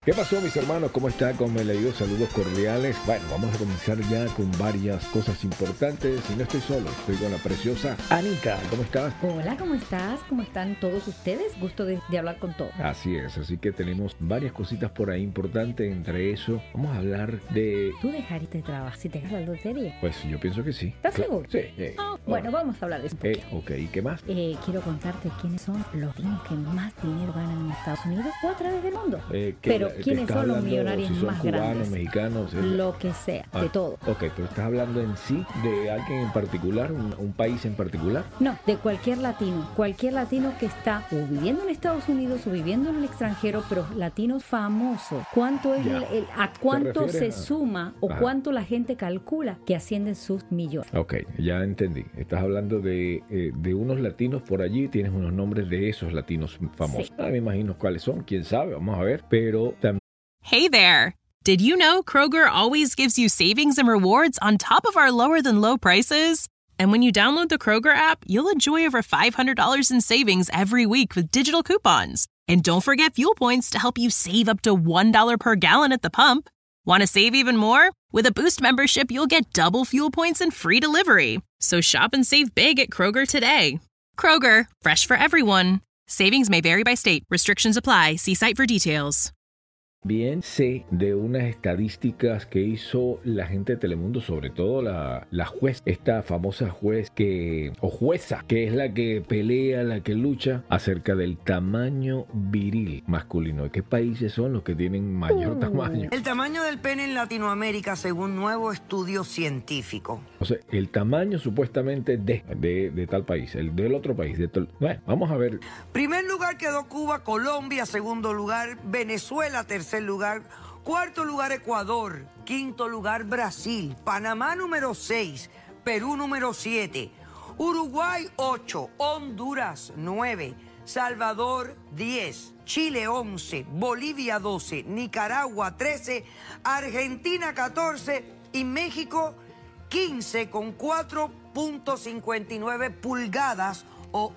¿Qué pasó, mis hermanos? ¿Cómo está? ¿Cómo me le digo? Saludos cordiales. Bueno, vamos a comenzar ya con varias cosas importantes. Y no estoy solo, estoy con la preciosa Anika. ¿Cómo estás? Hola, ¿cómo estás? ¿Cómo están todos ustedes? Gusto de hablar con todos. Así es, así que tenemos varias cositas por ahí importantes. Entre eso, vamos a hablar de... ¿Tú dejarías de trabajar si te ganas la lotería? Pues yo pienso que sí. ¿Estás seguro? Sí. Bueno, vamos a hablar de eso. Ok, ¿y qué más? Quiero contarte quiénes son los latinos que más dinero ganan en Estados Unidos o a través del mundo. Pero quiénes son los millonarios si son más cubanos, grandes. Mexicanos, Lo que sea, de todo. Ok, pero estás hablando en sí de alguien en particular, un país en particular. No, de cualquier latino que está o viviendo en Estados Unidos o viviendo en el extranjero, pero latinos famosos. ¿Cuánto es a cuánto se suma o cuánto la gente calcula que ascienden sus millones? Ok, ya entendí. Estás hablando de unos latinos por allí, tienes unos nombres de esos latinos famosos. Sí. Me imagino cuáles son, quién sabe, vamos a ver, pero también... Hey there! Did you know Kroger always gives you savings and rewards on top of our lower-than-low prices? And when you download the Kroger app, you'll enjoy over $500 in savings every week with digital coupons. And don't forget fuel points to help you save up to $1 per gallon at the pump. Want to save even more? With a Boost membership, you'll get double fuel points and free delivery. So shop and save big at Kroger today. Kroger, fresh for everyone. Savings may vary by state. Restrictions apply. See site for details. Bien sé de unas estadísticas que hizo la gente de Telemundo, sobre todo la juez, esta famosa jueza, que es la que pelea, la que lucha acerca del tamaño viril masculino. ¿De qué países son los que tienen mayor tamaño? El tamaño del pene en Latinoamérica, según nuevo estudio científico. O sea, el tamaño supuestamente de tal país, el del otro país. Bueno, vamos a ver. Primer lugar quedó Cuba, Colombia, segundo lugar Venezuela, tercer lugar, cuarto lugar Ecuador, quinto lugar Brasil, Panamá número 6, Perú número 7, Uruguay 8, Honduras 9, Salvador 10, Chile 11, Bolivia 12, Nicaragua 13, Argentina 14 y México 15 con 4.59 pulgadas o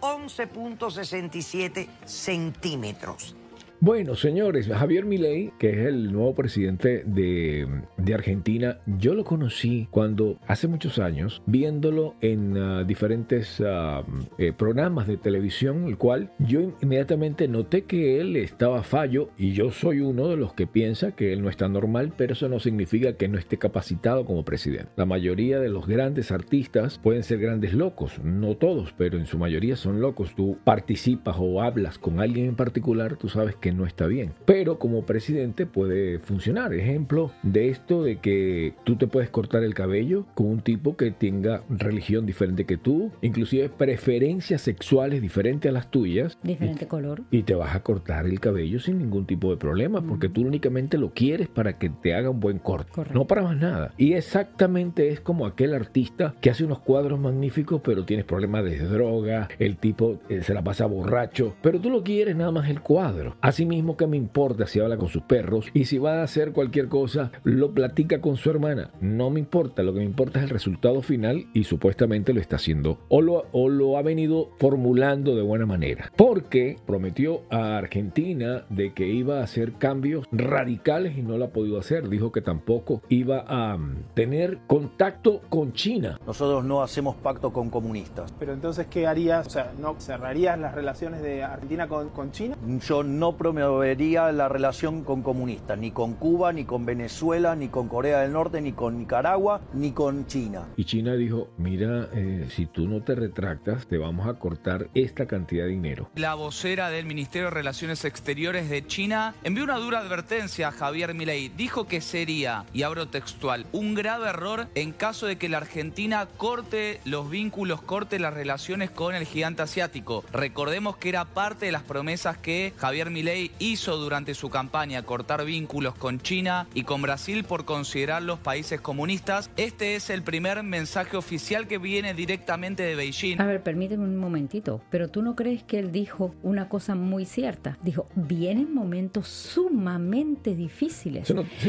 11.67 centímetros. Bueno, señores, Javier Milei, que es el nuevo presidente de Argentina, yo lo conocí cuando hace muchos años, viéndolo en diferentes programas de televisión, el cual yo inmediatamente noté que él estaba fallo, y yo soy uno de los que piensa que él no está normal, pero eso no significa que no esté capacitado como presidente. La mayoría de los grandes artistas pueden ser grandes locos, no todos, pero en su mayoría son locos. Tú participas o hablas con alguien en particular, tú sabes que no está bien, pero como presidente puede funcionar. Ejemplo de esto, de que tú te puedes cortar el cabello con un tipo que tenga religión diferente que tú, inclusive preferencias sexuales diferentes a las tuyas, diferente color, y te vas a cortar el cabello sin ningún tipo de problema, porque tú únicamente lo quieres para que te haga un buen corte. Correcto. No para más nada. Y exactamente es como aquel artista que hace unos cuadros magníficos, pero tienes problemas de droga, el tipo se la pasa borracho, pero tú lo quieres nada más el cuadro. Así mismo, que me importa si habla con sus perros, y si va a hacer cualquier cosa lo platica con su hermana, no me importa. Lo que me importa es el resultado final, y supuestamente lo está haciendo o lo ha venido formulando de buena manera, porque prometió a Argentina de que iba a hacer cambios radicales y no lo ha podido hacer. Dijo que tampoco iba a tener contacto con China. Nosotros no hacemos pacto con comunistas. Pero entonces, ¿qué harías? O sea, ¿no cerrarías las relaciones de Argentina con China? Yo no promovería la relación con comunistas, ni con Cuba, ni con Venezuela, ni con Corea del Norte, ni con Nicaragua, ni con China. Y China dijo, mira, si tú no te retractas, te vamos a cortar esta cantidad de dinero. La vocera del Ministerio de Relaciones Exteriores de China envió una dura advertencia a Javier Milei. Dijo que sería, y abro textual, un grave error en caso de que la Argentina corte los vínculos, corte las relaciones con el gigante asiático. Recordemos que era parte de las promesas que Javier Milei hizo durante su campaña, cortar vínculos con China y con Brasil por considerarlos países comunistas. Este es el primer mensaje oficial que viene directamente de Beijing. A ver, permíteme un momentito, pero ¿tú no crees que él dijo una cosa muy cierta? Dijo, vienen momentos sumamente difíciles.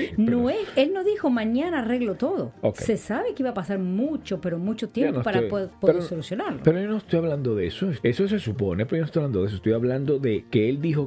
Él no dijo mañana arreglo todo. Okay. Se sabe que iba a pasar mucho, pero mucho tiempo para poder solucionarlo. Pero yo no estoy hablando de eso. Eso se supone, pero yo no estoy hablando de eso. Estoy hablando de que él dijo que iba a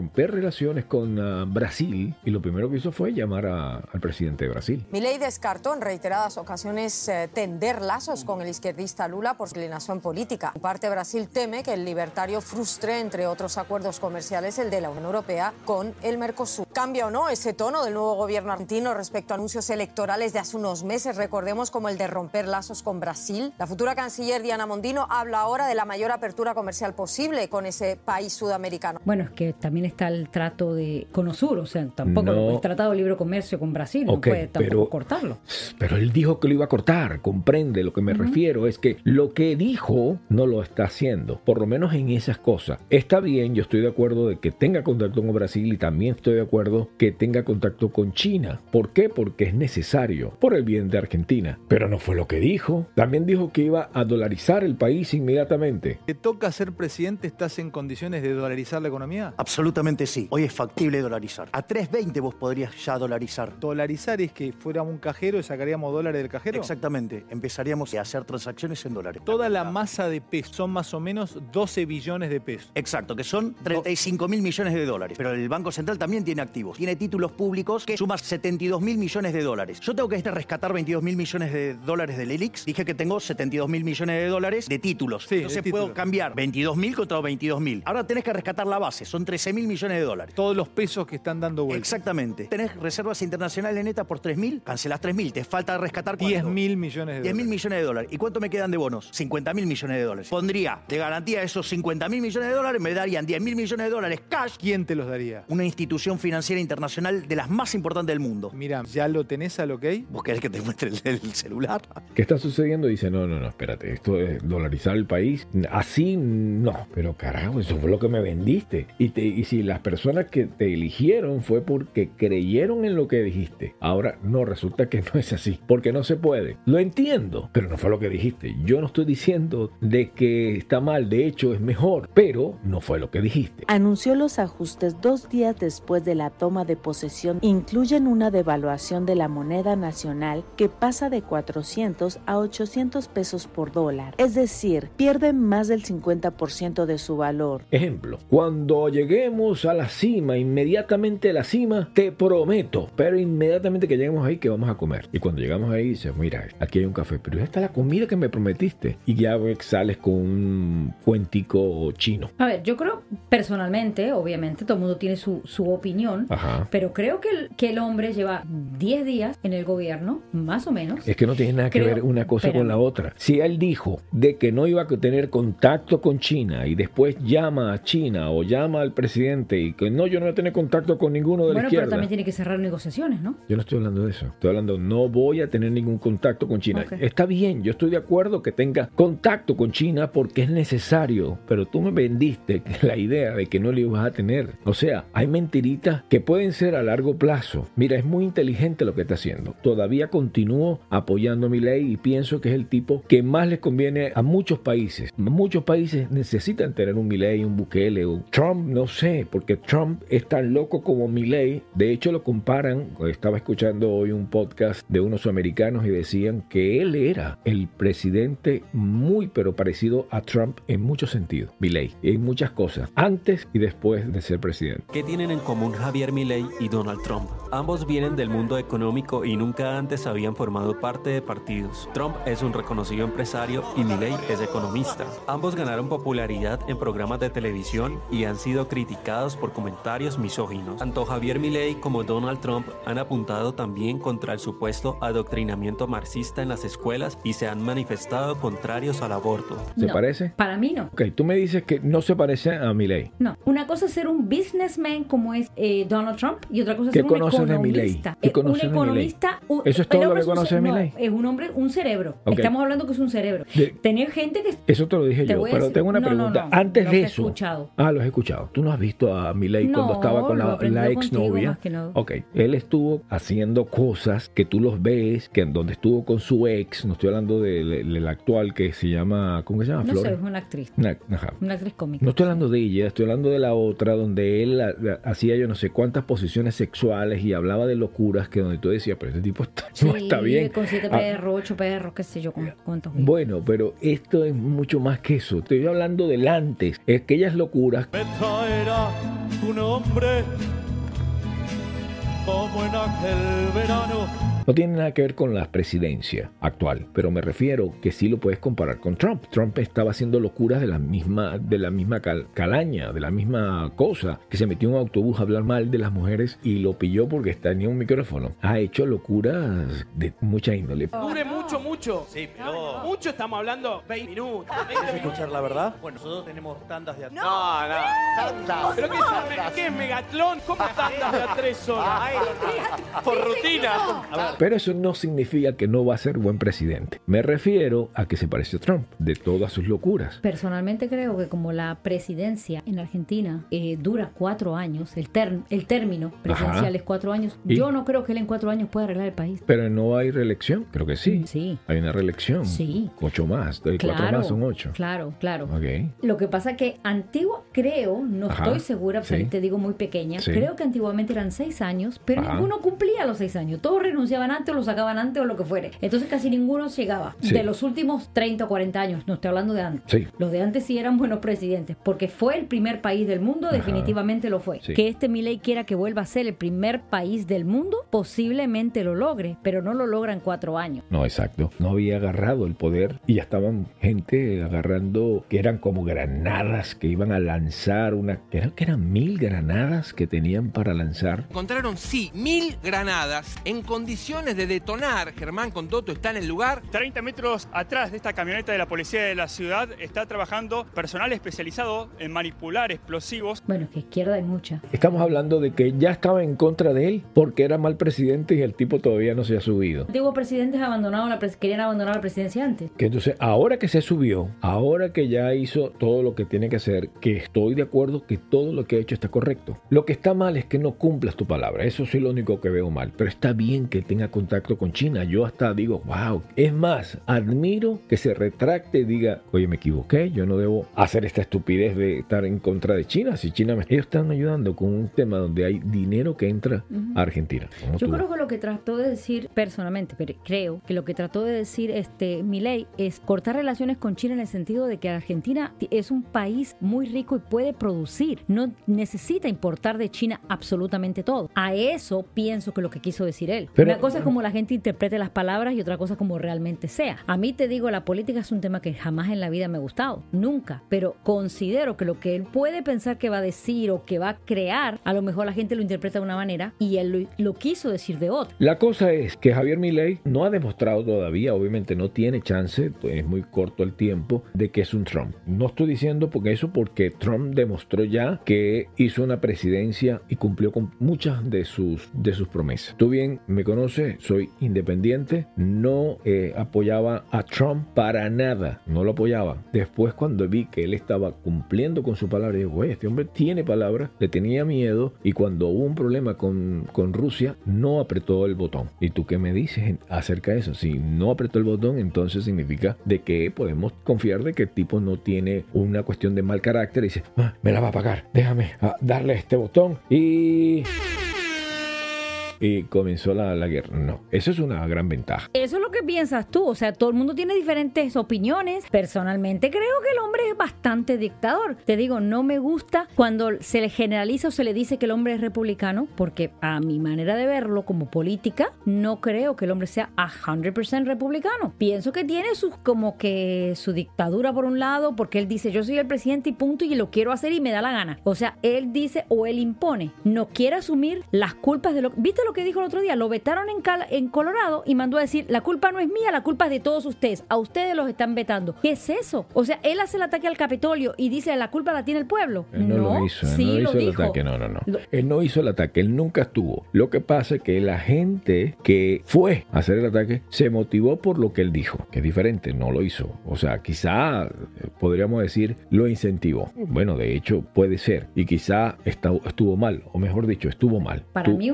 romper relaciones con Brasil, y lo primero que hizo fue llamar al presidente de Brasil. Milei descartó en reiteradas ocasiones tender lazos con el izquierdista Lula por su inclinación política. En parte, Brasil teme que el libertario frustre, entre otros acuerdos comerciales, el de la Unión Europea con el Mercosur. ¿Cambia o no ese tono del nuevo gobierno argentino respecto a anuncios electorales de hace unos meses, recordemos, como el de romper lazos con Brasil? La futura canciller Diana Mondino habla ahora de la mayor apertura comercial posible con ese país sudamericano. Bueno, es que también está el trato con Osur, o sea, tampoco el Tratado de Libre Comercio con Brasil, no puede tampoco cortarlo. Pero él dijo que lo iba a cortar, comprende lo que me refiero, es que lo que dijo no lo está haciendo, por lo menos en esas cosas. Está bien, yo estoy de acuerdo de que tenga contacto con Brasil y también estoy de acuerdo que tenga contacto con China. ¿Por qué? Porque es necesario, por el bien de Argentina. Pero no fue lo que dijo. También dijo que iba a dolarizar el país inmediatamente. ¿Te toca ser presidente? ¿Estás en condiciones de dolarizar la economía? Absolutamente sí. Hoy es factible dolarizar. A 3.20 vos podrías ya dolarizar. ¿Dolarizar es que fuéramos un cajero y sacaríamos dólares del cajero? Exactamente. Empezaríamos a hacer transacciones en dólares. Toda la masa de pesos son más o menos 12 billones de pesos. Exacto, que son 35.000 millones de dólares. Pero el Banco Central también tiene activos. Tiene títulos públicos que suman 72.000 millones de dólares. Yo tengo que rescatar 22.000 millones de dólares del ELIX. Dije que tengo 72.000 millones de dólares de títulos. Sí, entonces puedo cambiar 22.000 contra 22.000. Ahora tenés que rescatar la base. Son 13.000 millones de dólares. Todos los pesos que están dando vuelta. Exactamente. Tenés reservas internacionales netas por 3.000. Cancelás 3.000. Te falta rescatar 10.000 millones de dólares. 10.000 millones de dólares. ¿Y cuánto me quedan de bonos? 50.000 millones de dólares. Pondría de garantía esos 50.000 millones de dólares. Me darían 10.000 millones de dólares cash. ¿Quién te los daría? Una institución financiera internacional de las más importantes del mundo. Mira, ¿ya lo tenés al OK? ¿Vos querés que te muestre el celular? ¿Qué está sucediendo? Dice, no, espérate, esto es dolarizar el país. Así no. Pero carajo, eso fue lo que me vendiste. Y si las personas que te eligieron fue porque creyeron en lo que dijiste. Ahora no, resulta que no es así. Porque no se puede. Lo entiendo, pero no fue lo que dijiste. Yo no estoy diciendo de que está mal. De hecho, es mejor. Pero no fue lo que dijiste. Anunció los ajustes 2 días después de la toma de posesión. Incluyen una devaluación de la moneda nacional que pasa de 400 a 800 pesos por dólar. Es decir, pierden más del 50% de su valor. Ejemplo, cuando lleguemos a la cima, inmediatamente a la cima, te prometo, pero inmediatamente que lleguemos ahí, que vamos a comer. Y cuando llegamos ahí, dices, mira, aquí hay un café, pero esta es la comida que me prometiste. Y ya sales con un cuentico chino. A ver, yo creo, personalmente, obviamente, todo el mundo tiene su opinión, pero creo que el hombre lleva 10 días en el gobierno, más o menos. Es que no tiene nada que ver una cosa con la otra. Si él dijo de que no iba a tener contacto con China y después llama a China o llama al presidente y que no, yo no voy a tener contacto con ninguno de la izquierda. Pero también tiene que cerrar negociaciones, ¿no? Yo no estoy hablando de eso. Estoy hablando, no voy a tener ningún contacto con China. Okay. Está bien, yo estoy de acuerdo que tenga contacto con China porque es necesario, pero tú me vendiste la idea de que no lo ibas a tener. O sea, hay mentiritas que pueden ser a largo plazo. Mira, es muy inteligente lo que está haciendo. Todavía continúo apoyando a Milei y pienso que es el tipo que más les conviene a muchos países. Muchos países necesitan tener un Milei, un Bukele, un Trump, no sé, porque Trump es tan loco como Milei. De hecho, lo comparan. Estaba escuchando hoy un podcast de unos americanos y decían que él era el presidente muy, pero parecido a Trump en muchos sentidos. Milei, en muchas cosas, antes y después de ser presidente. ¿Qué tienen en común Javier Milei y Donald Trump? Ambos vienen del mundo económico y nunca antes habían formado parte de partidos. Trump es un reconocido empresario y Milei es economista. Ambos ganaron popularidad en programas de televisión y han sido criticados por comentarios misóginos. Tanto Javier Milei como Donald Trump han apuntado también contra el supuesto adoctrinamiento marxista en las escuelas y se han manifestado contrarios al aborto. ¿Se parece? Para mí no. Ok, tú me dices que no se parece a Milei. No, una cosa es ser un businessman como es Donald Trump y otra cosa es ser un economista. Un economista. ¿Eso es todo lo que conoce de Milei? No, es un hombre, un cerebro. Okay. Estamos hablando que es un cerebro. Tener gente que... Eso te lo dije yo, pero tengo una pregunta. Antes de eso... Lo he escuchado. ¿Tú no has visto a Milei cuando estaba con la exnovia? Ok, él estuvo haciendo cosas que tú los ves, que en donde estuvo con su ex, no estoy hablando del actual que se llama, ¿cómo se llama? No Flores. sé, es una actriz. Una actriz cómica. No estoy hablando de ella, estoy hablando de la otra, donde él hacía yo no sé cuántas posiciones sexuales y y hablaba de locuras que donde tú decías, pero este tipo no está bien. Con 7 perros, 8 perros, qué sé yo, cuántos. Bueno, pero esto es mucho más que eso. Estoy hablando del antes. Es aquellas locuras. Me traerá tu nombre como en aquel verano. No tiene nada que ver con la presidencia actual, pero me refiero que sí lo puedes comparar con Trump. Trump estaba haciendo locuras de la misma calaña, de la misma cosa, que se metió en un autobús a hablar mal de las mujeres y lo pilló porque tenía un micrófono. Ha hecho locuras de mucha índole. Dure mucho. Sí, pero... Mucho, estamos hablando 20 minutos. ¿Quieres escuchar la verdad? Bueno, nosotros tenemos tandas de atrás. No. ¿Pero qué es Megatlón? ¿Cómo tandas de a 3 horas? Por rutina. A ver. Pero eso no significa que no va a ser buen presidente. Me refiero a que se parece a Trump, de todas sus locuras. Personalmente creo que como la presidencia en Argentina dura 4 años, el término presidencial es 4 años, yo no creo que él en 4 años pueda arreglar el país. Pero no hay reelección, creo que sí. Sí. Hay una reelección. Sí. 8 más, 4 más son 8. Claro. Okay. Lo que pasa que creo, no estoy segura, pero te digo muy pequeña, creo que antiguamente eran 6 años, pero ninguno cumplía los 6 años. Todos renunciaban antes o lo sacaban antes o lo que fuere. Entonces casi ninguno llegaba. De los últimos 30 o 40 años, no estoy hablando de antes. Sí. Los de antes sí eran buenos presidentes, porque fue el primer país del mundo, definitivamente lo fue. Sí. Que este Milei quiera que vuelva a ser el primer país del mundo, posiblemente lo logre, pero no lo logra en 4 años. No, exacto. No había agarrado el poder y ya estaban gente agarrando que eran como granadas que iban a lanzar creo que eran 1000 granadas que tenían para lanzar. Encontraron, 1000 granadas en condiciones de detonar. Germán Condoto está en el lugar. 30 metros atrás de esta camioneta de la policía de la ciudad está trabajando personal especializado en manipular explosivos. Bueno, que izquierda hay mucha. Estamos hablando de que ya estaba en contra de él porque era mal presidente y el tipo todavía no se ha subido. Antiguos presidentes querían abandonar la presidencia antes. Que entonces, ahora que se subió, ahora que ya hizo todo lo que tiene que hacer, que estoy de acuerdo que todo lo que ha hecho está correcto. Lo que está mal es que no cumplas tu palabra. Eso sí es lo único que veo mal. Pero está bien que tenga contacto con China. Yo hasta digo, wow. Es más, admiro que se retracte y diga, oye, me equivoqué, yo no debo hacer esta estupidez de estar en contra de China. Si China ellos están ayudando con un tema donde hay dinero que entra a Argentina. Yo creo que lo que trató de decir personalmente, pero creo que lo que trató de decir Milei es cortar relaciones con China en el sentido de que Argentina es un país muy rico y puede producir. No necesita importar de China absolutamente todo. A eso pienso que lo que quiso decir él. Pero, una cosa es como la gente interprete las palabras y otra cosa como realmente sea. A mí te digo, la política es un tema que jamás en la vida me ha gustado. Nunca. Pero considero que lo que él puede pensar que va a decir o que va a crear, a lo mejor la gente lo interpreta de una manera y él lo quiso decir de otra. La cosa es que Javier Milei no ha demostrado todavía, obviamente no tiene chance, es muy corto el tiempo, de que es un Trump. No estoy diciendo porque Trump demostró ya que hizo una presidencia y cumplió con muchas de sus promesas. Tú bien me conoces, soy independiente, no apoyaba a Trump para nada, no lo apoyaba. Después cuando vi que él estaba cumpliendo con su palabra, digo, güey, este hombre tiene palabra, le tenía miedo y cuando hubo un problema con Rusia, no apretó el botón. ¿Y tú qué me dices acerca de eso? Si no apretó el botón, entonces significa de que podemos confiar de que el tipo no tiene una cuestión de mal carácter y dice, me la va a pagar, déjame darle este botón y comenzó la guerra. No, eso es una gran ventaja. Eso es lo que piensas tú, o sea, todo el mundo tiene diferentes opiniones. Personalmente creo que el hombre es bastante dictador. Te digo, no me gusta cuando se le generaliza o se le dice que el hombre es republicano, porque a mi manera de verlo como política, no creo que el hombre sea 100% republicano. Pienso que tiene su dictadura por un lado, porque él dice, yo soy el presidente y punto, y lo quiero hacer y me da la gana. O sea, él dice o él impone. No quiere asumir las culpas de lo... ¿Viste lo que dijo el otro día? Lo vetaron en Colorado y mandó a decir, la culpa no es mía, la culpa es de todos ustedes. A ustedes los están vetando. ¿Qué es eso? O sea, él hace el ataque al Capitolio y dice, la culpa la tiene el pueblo. Él no lo hizo. Él no hizo el ataque. No. Él no hizo el ataque. Él nunca estuvo. Lo que pasa es que la gente que fue a hacer el ataque se motivó por lo que él dijo, que es diferente. No lo hizo. O sea, quizá podríamos decir, lo incentivó. Bueno, de hecho, puede ser. Y quizá estuvo mal. O mejor dicho, estuvo mal. Para mí un republicano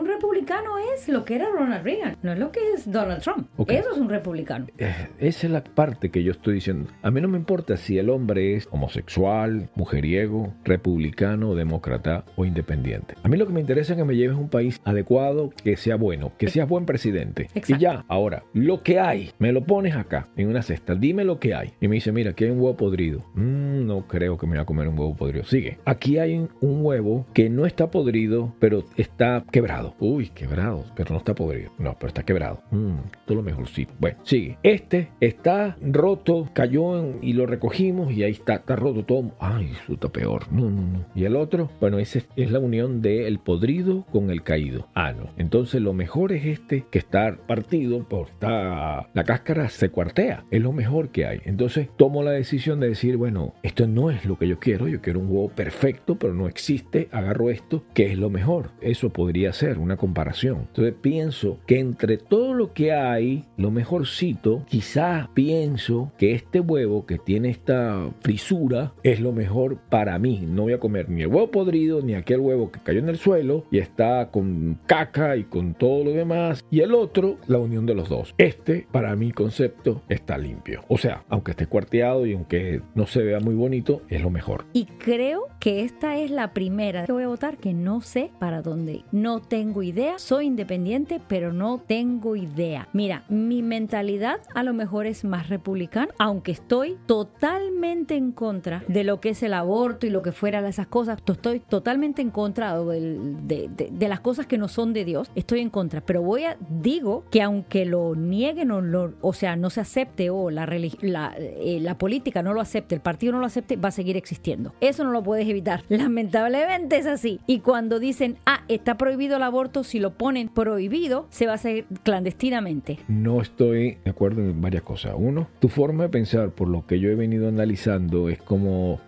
republicano es lo que era Ronald Reagan, no es lo que es Donald Trump. Okay. Eso es un republicano. Esa es la parte que yo estoy diciendo. A mí no me importa si el hombre es homosexual, mujeriego, republicano, demócrata o independiente. A mí lo que me interesa es que me lleves un país adecuado, que sea bueno, que seas buen presidente. Exacto. Y ya, ahora, lo que hay, me lo pones acá, en una cesta, dime lo que hay. Y me dice, mira, aquí hay un huevo podrido. No creo que me voy a comer un huevo podrido. Sigue. Aquí hay un huevo que no está podrido, pero está quebrado. Uy, quebrado, pero no está podrido. No, pero está quebrado. Todo lo mejor sí. Bueno, sigue. Este está roto, cayó y lo recogimos y ahí está roto todo. Ay, eso está peor. No. Y el otro, bueno, ese es la unión del podrido con el caído. No. Entonces lo mejor es este que está partido, porque la cáscara se cuartea. Es lo mejor que hay. Entonces tomo la decisión de decir, bueno, esto no es lo que yo quiero un huevo perfecto, pero no existe. Agarro esto, que es lo mejor. Eso podría ser una comparación. Entonces pienso que entre todo lo que hay, lo mejorcito, quizá pienso que este huevo que tiene esta frisura es lo mejor para mí. No voy a comer ni el huevo podrido, ni aquel huevo que cayó en el suelo y está con caca y con todo lo demás. Y el otro, la unión de los dos. Para mi concepto, está limpio. O sea, aunque esté cuarteado y aunque no se vea muy bonito, es lo mejor. Y creo que esta es la primera que voy a votar que no sé para dónde ir. No tengo idea. Soy independiente, pero no tengo idea. Mira, mi mentalidad a lo mejor es más republicana, aunque estoy totalmente en contra de lo que es el aborto y lo que fuera de esas cosas. Estoy totalmente en contra de las cosas que no son de Dios. Estoy en contra, pero digo que aunque lo nieguen o sea, no se acepte o la política no lo acepte, el partido no lo acepte, va a seguir existiendo. Eso no lo puedes evitar. Lamentablemente es así. Y cuando dicen, está prohibido el aborto, si lo ponen prohibido, se va a hacer clandestinamente. No estoy de acuerdo en varias cosas. Uno, tu forma de pensar, por lo que yo he venido analizando, es como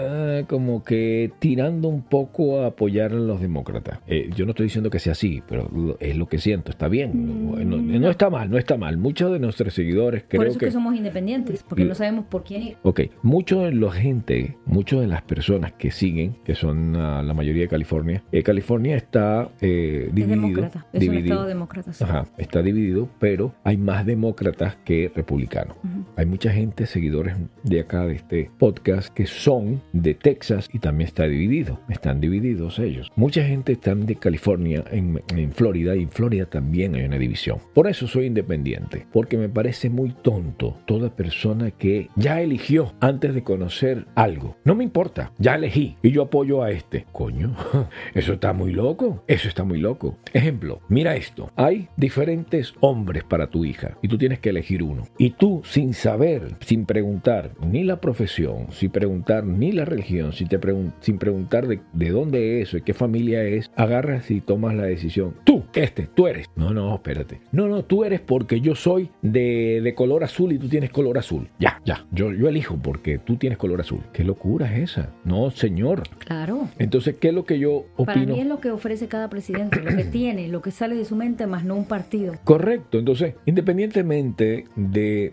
que tirando un poco a apoyar a los demócratas. Yo no estoy diciendo que sea así, pero es lo que siento. Está bien. No está mal. Muchos de nuestros seguidores creo que... Por eso que somos independientes, porque no sabemos por quién ir. Ok. Muchos de las personas que siguen, que son la mayoría de California, California está dividido. Es demócrata. Es un estado demócrata. Sí. Ajá. Está dividido, pero hay más demócratas que republicanos. Uh-huh. Hay mucha gente, seguidores de acá, de este podcast, que son de Texas y también están divididos ellos. Mucha gente está de California en Florida, y en Florida también hay una división. Por eso soy independiente, porque me parece muy tonto toda persona que ya eligió antes de conocer algo. No me importa, ya elegí y yo apoyo a este. Coño, eso está muy loco. Ejemplo, mira esto. Hay diferentes hombres para tu hija y tú tienes que elegir uno. Y tú, sin saber, sin preguntar ni la profesión, sin preguntar ni la religión, sin preguntar de dónde es o de qué familia es, agarras y tomas la decisión. Tú eres. No, espérate. No, tú eres porque yo soy de color azul y tú tienes color azul. Ya. Yo elijo porque tú tienes color azul. ¿Qué locura es esa? No, señor. Claro. Entonces, ¿qué es lo que yo opino? Para mí es lo que ofrece cada presidente, lo que tiene, lo que sale de su mente, más no un partido. Correcto. Entonces, independientemente de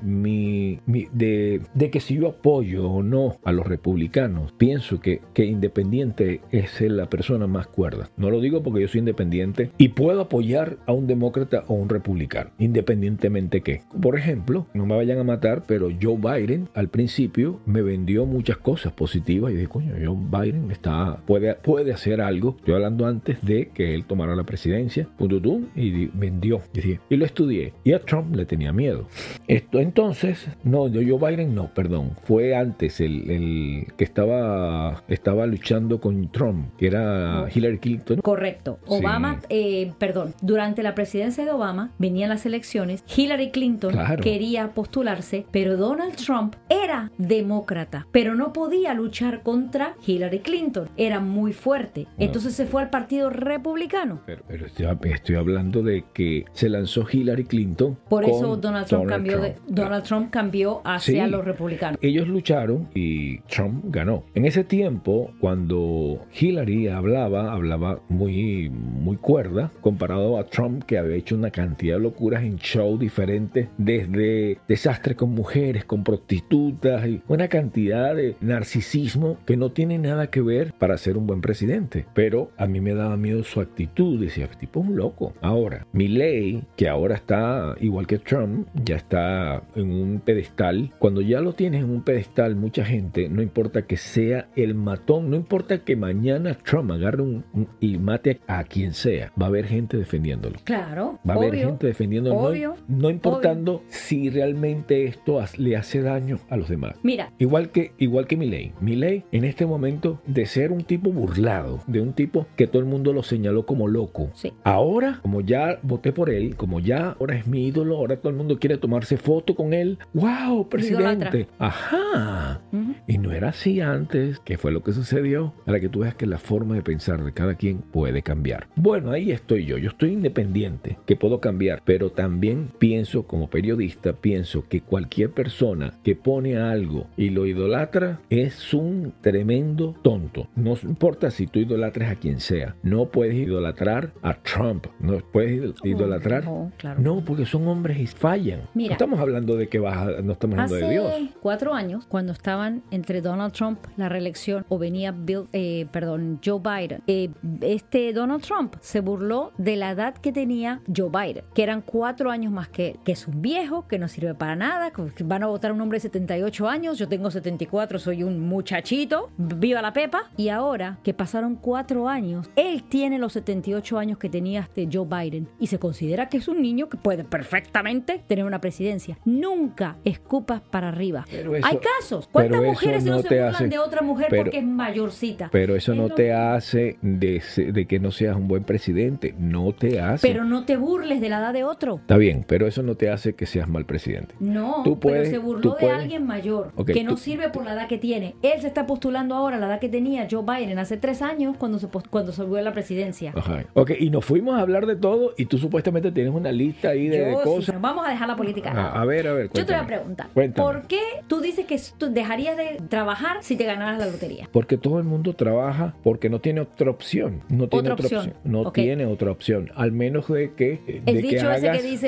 de que si yo apoyo o no a los republicanos, pienso que independiente es la persona más cuerda. No lo digo porque yo soy independiente y puedo apoyar a un demócrata o un republicano, independientemente que. Por ejemplo, no me vayan a matar, pero Joe Biden al principio me vendió muchas cosas positivas y dije, coño, Joe Biden puede hacer algo. Estoy hablando antes de que él tomara la presidencia, y vendió. Y lo estudié. Y a Trump le tenía miedo. Entonces, no, Joe Biden no, perdón. Fue antes el que estaba luchando con Trump, que era Hillary Clinton. Correcto. Obama, sí. Durante la presidencia de Obama venían las elecciones. Hillary Clinton quería postularse, pero Donald Trump era demócrata, pero no podía luchar contra Hillary Clinton. Era muy fuerte. Entonces se fue al partido republicano. Pero estoy hablando de que se lanzó Hillary Clinton. Por eso Donald Trump cambió hacia los republicanos. Ellos lucharon y Trump ganó. En ese tiempo, cuando Hillary hablaba muy, muy cuerda comparado a Trump, que había hecho una cantidad de locuras en shows diferentes, desde desastres con mujeres, con prostitutas y una cantidad de narcisismo que no tiene nada que ver para ser un buen presidente. Pero a mí me daba miedo su actitud. Decía, el tipo es un loco. Ahora, Milei, que ahora está igual que Trump, ya está en un pedestal. Cuando ya lo tienes en un pedestal, mucha gente, no importa que sea el matón, no importa que mañana Trump agarre y mate a quien sea, va a haber gente defendiéndolo. Claro, va a haber gente defendiéndolo, no importando si realmente esto le hace daño a los demás. Mira, igual que Milei. Milei en este momento, de ser un tipo burlado, de un tipo que todo el mundo lo señaló como loco, sí. Ahora, como ya voté por él, como ya ahora es mi ídolo, ahora todo el mundo quiere tomarse foto con él. ¡Wow, presidente! Ajá. Y no era así antes. ¿Qué fue lo que sucedió? Para que tú veas que la forma de pensar de cada quien puede cambiar. Bueno, ahí estoy yo. Yo estoy independiente, que puedo cambiar, pero también pienso, como periodista, pienso que cualquier persona que pone algo y lo idolatra es un tremendo tonto. No importa si tú idolatras a quien sea. No puedes idolatrar a Trump. No puedes idolatrar. Claro. No, porque son hombres y fallan. Mira, no estamos hablando de que no estamos hablando de Dios. Hace 4 años, cuando estaban entre Donald Trump, la reelección, o venía Joe Biden, Donald Trump se burló de la edad que tenía Joe Biden, que eran 4 años más que él, que es un viejo, que no sirve para nada, que van a votar a un hombre de 78 años, yo tengo 74, soy un muchachito, viva la pepa. Y ahora que pasaron 4 años, él tiene los 78 años que tenía Joe Biden y se considera que es un niño que puede perfectamente tener una presidencia. Nunca escupas para arriba. Hay casos. ¿Cuántas mujeres no se burlan de otra mujer porque es mayorcita? Pero eso no te hace de que no seas un buen presidente. No te hace. Pero no te burles de la edad de otro. Está bien, pero eso no te hace que seas mal presidente. No, pero se burló de alguien mayor que no sirve por la edad que tiene. Él se está postulando ahora la edad que tenía Joe Biden hace 3 años cuando se volvió a la presidencia. Ajá. Ok, y nos fuimos a hablar de todo y tú supuestamente tienes una lista ahí de cosas. Sí, vamos a dejar la política. A ver. Cuéntame. Yo te voy a preguntar. Cuéntame. ¿Por qué tú dices que tú dejarías de trabajar si te ganaras la lotería? Porque todo el mundo trabaja porque no tiene otra opción. No tiene otra opción. No tiene otra opción. Al menos de que el dicho ese que dice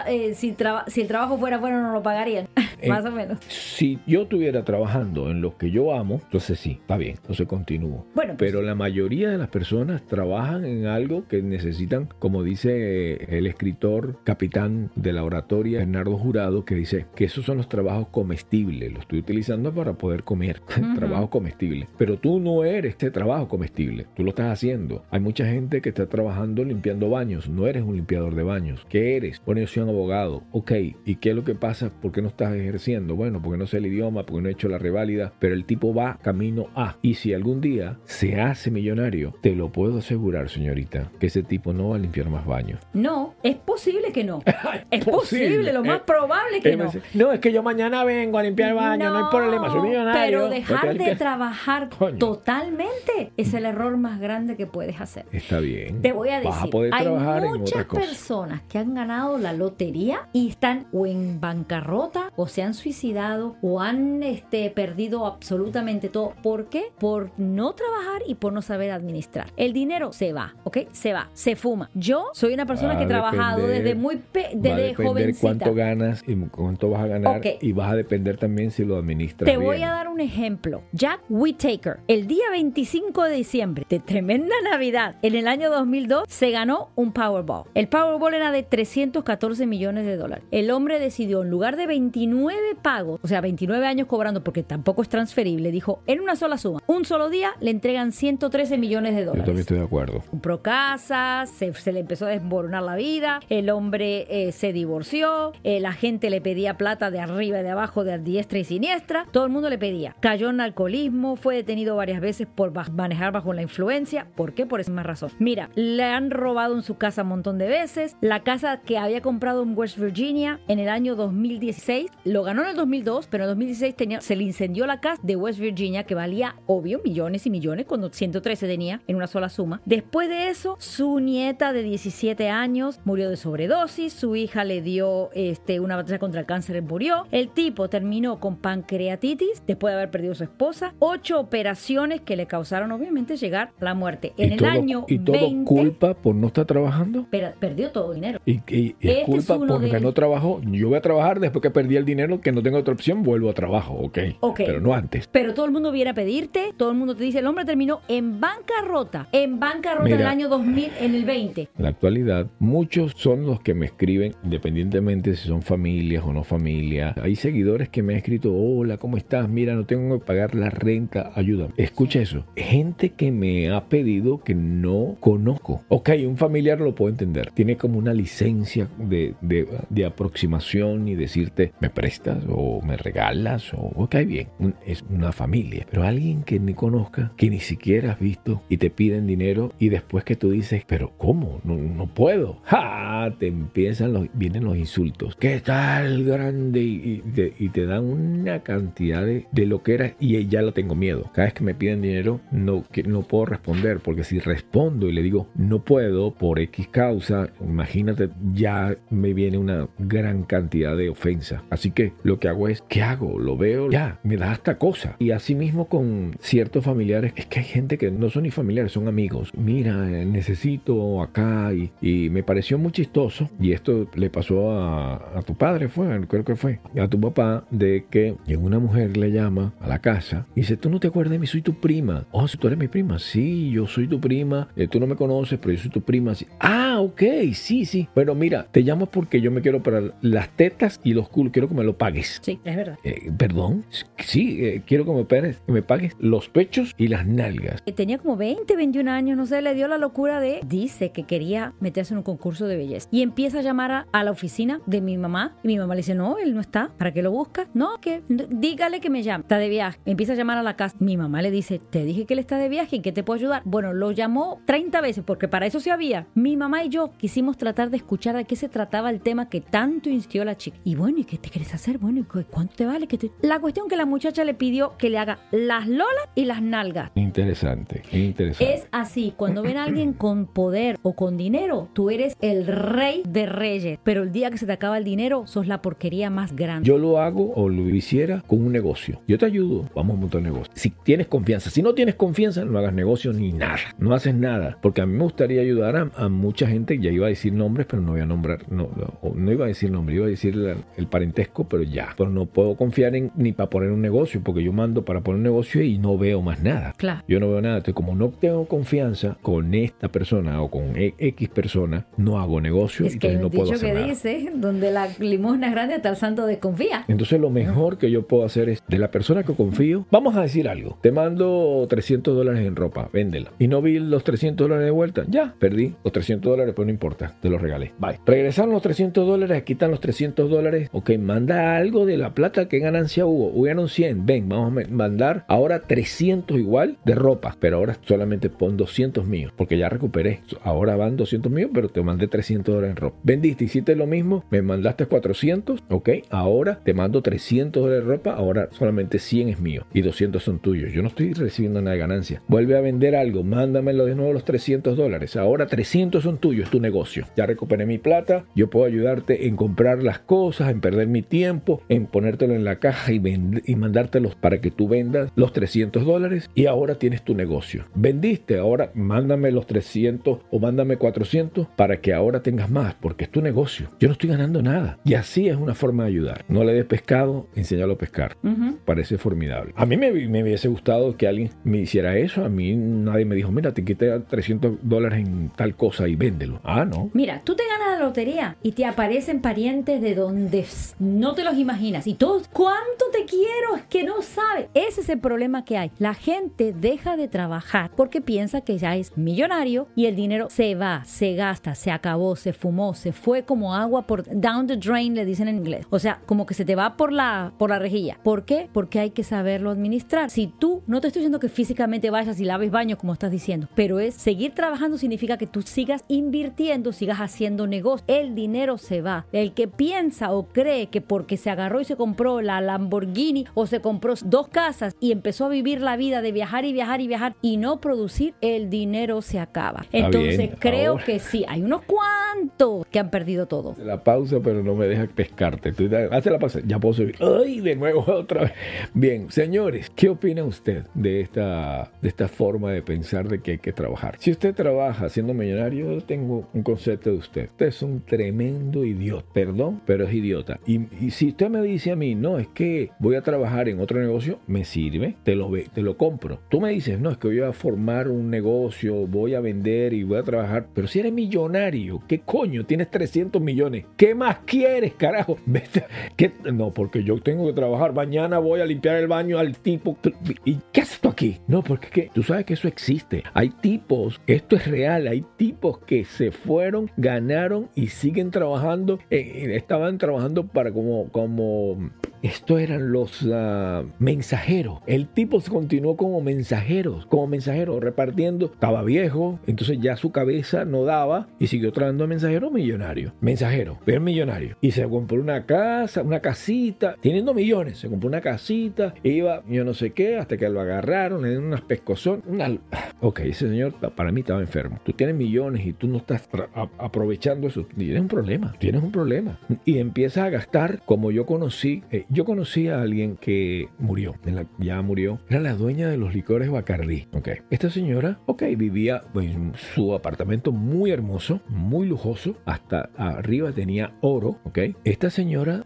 si el trabajo fuera bueno no lo pagarían. Más o menos. Si yo estuviera trabajando en lo que yo amo, entonces sí, está bien, entonces continúo. Bueno, pero la mayoría de las personas trabajan en algo que necesitan, como dice el escritor capitán de la oratoria Bernardo Jurado, que dice que esos son los trabajos comestibles. Lo estoy utilizando para poder comer. Trabajo comestible. Pero tú no eres este trabajo comestible. Tú lo estás haciendo. Hay mucha gente que está trabajando limpiando baños. No eres un limpiador de baños. ¿Qué eres? Bueno, yo soy un abogado. Ok. ¿Y qué es lo que pasa? ¿Por qué no estás ejerciendo? Bueno, porque no sé el idioma, porque no he hecho la reválida. Pero el tipo va camino a. Y si algún día se hace millonario, te lo puedo asegurar, señorita, que ese tipo no va a limpiar más baños. No, es posible que no. Es posible, lo más probable que no. No, es que yo mañana vengo a limpiar el baño, no hay problema, soy millonario. Pero dejar de trabajar totalmente es el error más grande que puedes hacer. Está bien. Te voy a decir, vas a poder trabajar hay muchas personas que han ganado la lotería y están o en bancarrota o se han suicidado o han perdido absolutamente todo. ¿Por qué? Por no trabajar y por no saber administrar. El dinero se va, ¿ok? Se va, se fuma. Yo soy una persona que he trabajado desde jovencita. Cuánto ganas y cuánto vas a ganar, y vas a depender también si lo administras bien. Te voy a dar un ejemplo. Jack Whittaker, el día 25 de diciembre de tremenda Navidad, en el año 2002, se ganó un Powerball. El Powerball era de $314 millones. El hombre decidió, en lugar de 29 pagos, o sea, 29 años cobrando, porque tampoco es transferible, dijo, en una sola suma, un solo día, le entregan $113 millones. Yo también estoy de acuerdo. Compró casa, se le empezó a desmoronar la vida, el hombre se divorció, la gente le pedía plata de arriba y de abajo, de diestra y siniestra, todo el mundo le pedía. Cayó en alcoholismo, fue detenido varias veces por manejar bajo la influencia. ¿Por qué? Por esa misma razón. Mira, le han robado en su casa un montón de veces. La casa que había comprado en West Virginia en el año 2016, lo ganó en el 2002, pero en el 2016 se le incendió la casa de West Virginia, que valía, obvio, millones y millones, cuando 113 tenía en una sola suma. Después de eso, su nieta de 17 años murió de sobredosis, su hija le dio una batalla contra el cáncer y murió. El tipo terminó con pancreatitis después de haber perdido a su esposa, 8 operaciones que le causaron obviamente llegar a la muerte. En el año 20... ¿Y todo culpa por no estar trabajando? Pero perdió todo dinero. ¿Y es culpa porque no trabajó? Yo voy a trabajar después que perdí el dinero dinero que no tengo otra opción, vuelvo a trabajo, ok. Pero no antes. Pero todo el mundo viene a pedirte, todo el mundo te dice, el hombre terminó en bancarrota en el año 2000, en el 20. En la actualidad, muchos son los que me escriben, independientemente si son familias o no familias. Hay seguidores que me han escrito, hola, ¿cómo estás? Mira, no tengo que pagar la renta, ayúdame. Escucha eso. Gente que me ha pedido que no conozco. Ok, un familiar lo puedo entender. Tiene como una licencia de aproximación y decirte, ¿me prestas o me regalas? O, ok, bien, es una familia. Pero alguien que ni conozca, que ni siquiera has visto y te piden dinero y después que tú dices, pero ¿cómo? No puedo. ¡Ja! Vienen los insultos. ¿Qué tal, grande? Y te dan una cantidad de lo que era y ya lo tengo miedo. Cada vez que me piden dinero, no puedo responder, porque si respondo y le digo, no puedo por X causa, imagínate, ya me viene una gran cantidad de ofensa. Así que lo que hago es, ¿qué hago? Lo veo, ya, me da hasta cosa. Y así mismo con ciertos familiares, es que hay gente que no son ni familiares, son amigos. Mira, necesito acá y me pareció muy chistoso, y esto le pasó a tu padre, creo que fue, a tu papá, de que una mujer le llama a la casa y dice, ¿tú no te acuerdas de mí? Soy tu prima. Oh, si tú eres mi prima. Sí, yo soy tu prima. Tú no me conoces, pero yo soy tu prima. Sí. Ah, ok, sí. Bueno, mira, te llamo porque yo me quiero operar las tetas y los culos. Quiero que me lo pagues. Sí, es verdad. ¿Perdón? Sí, quiero que me pagues los pechos y las nalgas. Tenía como 20, 21 años, no sé, le dio la locura dice que quería meterse en un concurso de belleza. Y empieza a llamar a la oficina de mi mamá. Y mi mamá le dice, no, él no está. ¿Para qué lo busca? No, que dígale que me llame. Está de viaje. Empieza a llamar a la casa. Mi mamá le dice, te dije que él está de viaje, ¿en qué te puedo ayudar? Bueno, lo llamó 30 veces porque para eso sí había. Mi mamá y yo quisimos tratar de escuchar de qué se trataba el tema que tanto instó la chica. Y bueno, ¿y qué te quieres hacer? Bueno, ¿y cuánto te vale? La cuestión que la muchacha le pidió que le haga las lolas y las nalgas. Interesante. Es así, cuando ven a alguien con poder o con dinero, tú eres el rey de reyes, pero el día que se te acaba el dinero, sos la porquería más grande. Yo lo hago o lo hiciera con un negocio. Yo te ayudo, vamos a montar un negocio. Si tienes confianza, si no tienes confianza, no hagas negocio ni nada. No haces nada, porque a mí me gustaría ayudar a mucha gente. Ya iba a decir nombres, pero no voy a nombrar, no iba a decir nombre, iba a decir el parentesco, pero ya. Pero no puedo confiar ni para poner un negocio, porque yo mando para poner un negocio y no veo más nada. Claro. Yo no veo nada. Entonces, como no tengo confianza con esta persona o con X persona, no hago negocio. Es que hay un dicho que dice, donde la limosna es grande hasta el santo desconfía. Entonces lo mejor que yo puedo hacer es, de la persona que confío, vamos a decir algo, te mando $300 en ropa, véndela. Y no vi los $300 de vuelta, ya, perdí los $300, pero no importa, te los regalé, bye. Regresaron los $300, aquí están los $300, ok, manda algo de la plata, ¿qué ganancia hubo? Hubieron 100, ven, vamos a mandar ahora 300 igual de ropa, pero ahora solamente pon 200 míos, porque ya recuperé, ahora van 200 míos, pero te mandé $300 en ropa. Vendiste, hiciste lo mismo, me mandaste 400, ok, ahora te mando $300 de ropa, ahora solamente 100 es mío y 200 son tuyos. Yo no estoy recibiendo nada de ganancia. Vuelve a vender algo, mándamelo de nuevo los $300, ahora 300 son tuyos, es tu negocio. Ya recuperé mi plata, yo puedo ayudarte en comprar las cosas, en perder mi tiempo, en ponértelo en la caja y mandártelos para que tú vendas los $300 y ahora tienes tu negocio. Vendiste, ahora mándame los 300 o mándame 400 para que ahora tengas más, porque es tu negocio. Yo no estoy ganando nada. Y así es una forma de ayudar. No le des pescado, enséñalo a pescar. Parece formidable. A mí me hubiese gustado que alguien me hiciera eso. A mí nadie me dijo, mira, te quité $300 en tal cosa y véndelo. Ah, no. Mira, tú te ganas la lotería y te aparecen parientes de donde no te los imaginas. Y todos, ¿cuánto te quiero? Es que no sabes. Ese es el problema que hay. La gente deja de trabajar porque piensa que ya es millonario y el dinero se va, se gasta, se acabó, se fumó, se fue como agua por down the drain, le dicen en inglés. O sea, como que se te va por la rejilla. ¿Por qué? Porque hay que saberlo administrar. Si tú, no te estoy diciendo que físicamente vayas y laves baño como estás diciendo, pero es seguir trabajando significa que tú sigas invirtiendo, sigas haciendo negocio. El dinero se va. El que piensa o cree que porque se agarró y se compró la Lamborghini o se compró 2 casas y empezó a vivir la vida de viajar y viajar y viajar y no producir, el dinero se acaba. Entonces bien, creo ahora que sí, hay unos cuantos que han perdido todo. La pausa, pero no me deja pescarte. Hace la pausa, ya puedo subir. ¡Ay! De nuevo otra vez. Bien, señores, ¿qué opina usted de esta forma de pensar de que hay que trabajar? Si usted trabaja siendo millonario, yo tengo un concepto de usted. Usted es un tremendo idiota. Perdón, pero es idiota. Y si usted me dice a mí, no, es que voy a trabajar en otro negocio, me sirve, te lo compro. Tú me dices, no, es que voy a formar un negocio, voy a vender y voy a trabajar. Pero si eres millonario, ¿qué coño? Tienes 300 millones. ¿Qué más quieres, carajo? No, porque yo tengo que trabajar. Mañana voy a limpiar el baño al tipo. ¿Y qué haces tú aquí? No, porque es que tú sabes que eso existe. Hay tipos, esto es real, hay tipos que se fueron, ganaron y siguen trabajando. Estaban trabajando para como estos eran los mensajeros. El tipo se continuó como mensajero, repartiendo. Estaba viejo, entonces ya su cabeza no daba y siguió trabajando de mensajero millonario. Pero millonario. Y se compró una casa, una casita, teniendo millones. Se compró una casita, iba, yo no sé qué, hasta que lo agarraron, le dieron unas pescozón. Ok, ese señor para mí estaba enfermo. Tú tienes millones y tú no estás aprovechando eso. Tienes un problema. Y empiezas a gastar como yo conocí. Yo conocí a alguien que murió, ya murió. Era la dueña de los licores Bacardí. Okay. Esta señora, vivía en su apartamento muy hermoso, muy lujoso. Hasta arriba tenía oro. Okay. Esta señora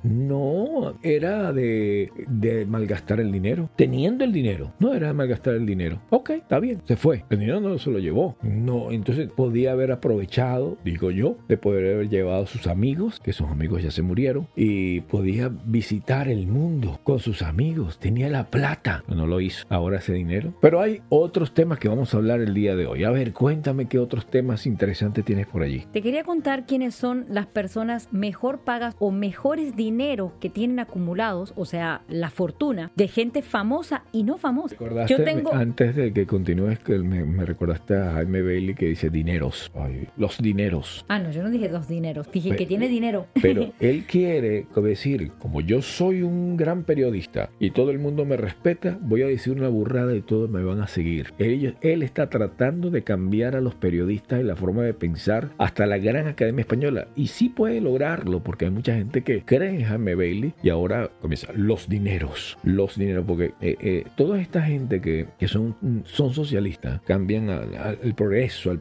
no era de malgastar el dinero. Teniendo el dinero, no era de malgastar el dinero. Ok, está bien, se fue. El dinero no se lo llevó. No, entonces podía haber aprovechado, digo yo, de poder haber llevado a sus amigos, que sus amigos ya se murieron, y podía visitar el mundo con sus amigos. Tenía la plata, no lo hizo. Ahora ese dinero. Pero hay otros temas que vamos a hablar el día de hoy. A ver, cuéntame qué otros temas interesantes tienes por allí. Te quería contar quiénes son las personas mejor pagas o mejores dinero que tienen acumulados, o sea, la fortuna de gente famosa y no famosa. Yo tengo... Antes de que continúes, que me recordaste a Jaime Bailey que dice dineros. Ay, los dineros. No, yo no dije los dineros. Dije que tiene dinero. Pero él quiere decir, como yo soy un gran periodista y todo el mundo me respeta, voy a decir una burrada y todos me van a seguir. Él está tratando de cambiar a los periodistas y la forma de pensar hasta la Gran Academia Española. Y sí puede lograrlo, porque hay mucha gente que cree en Jaime Bailey y ahora comienza los dineros, porque toda esta gente que son socialistas cambian al progreso,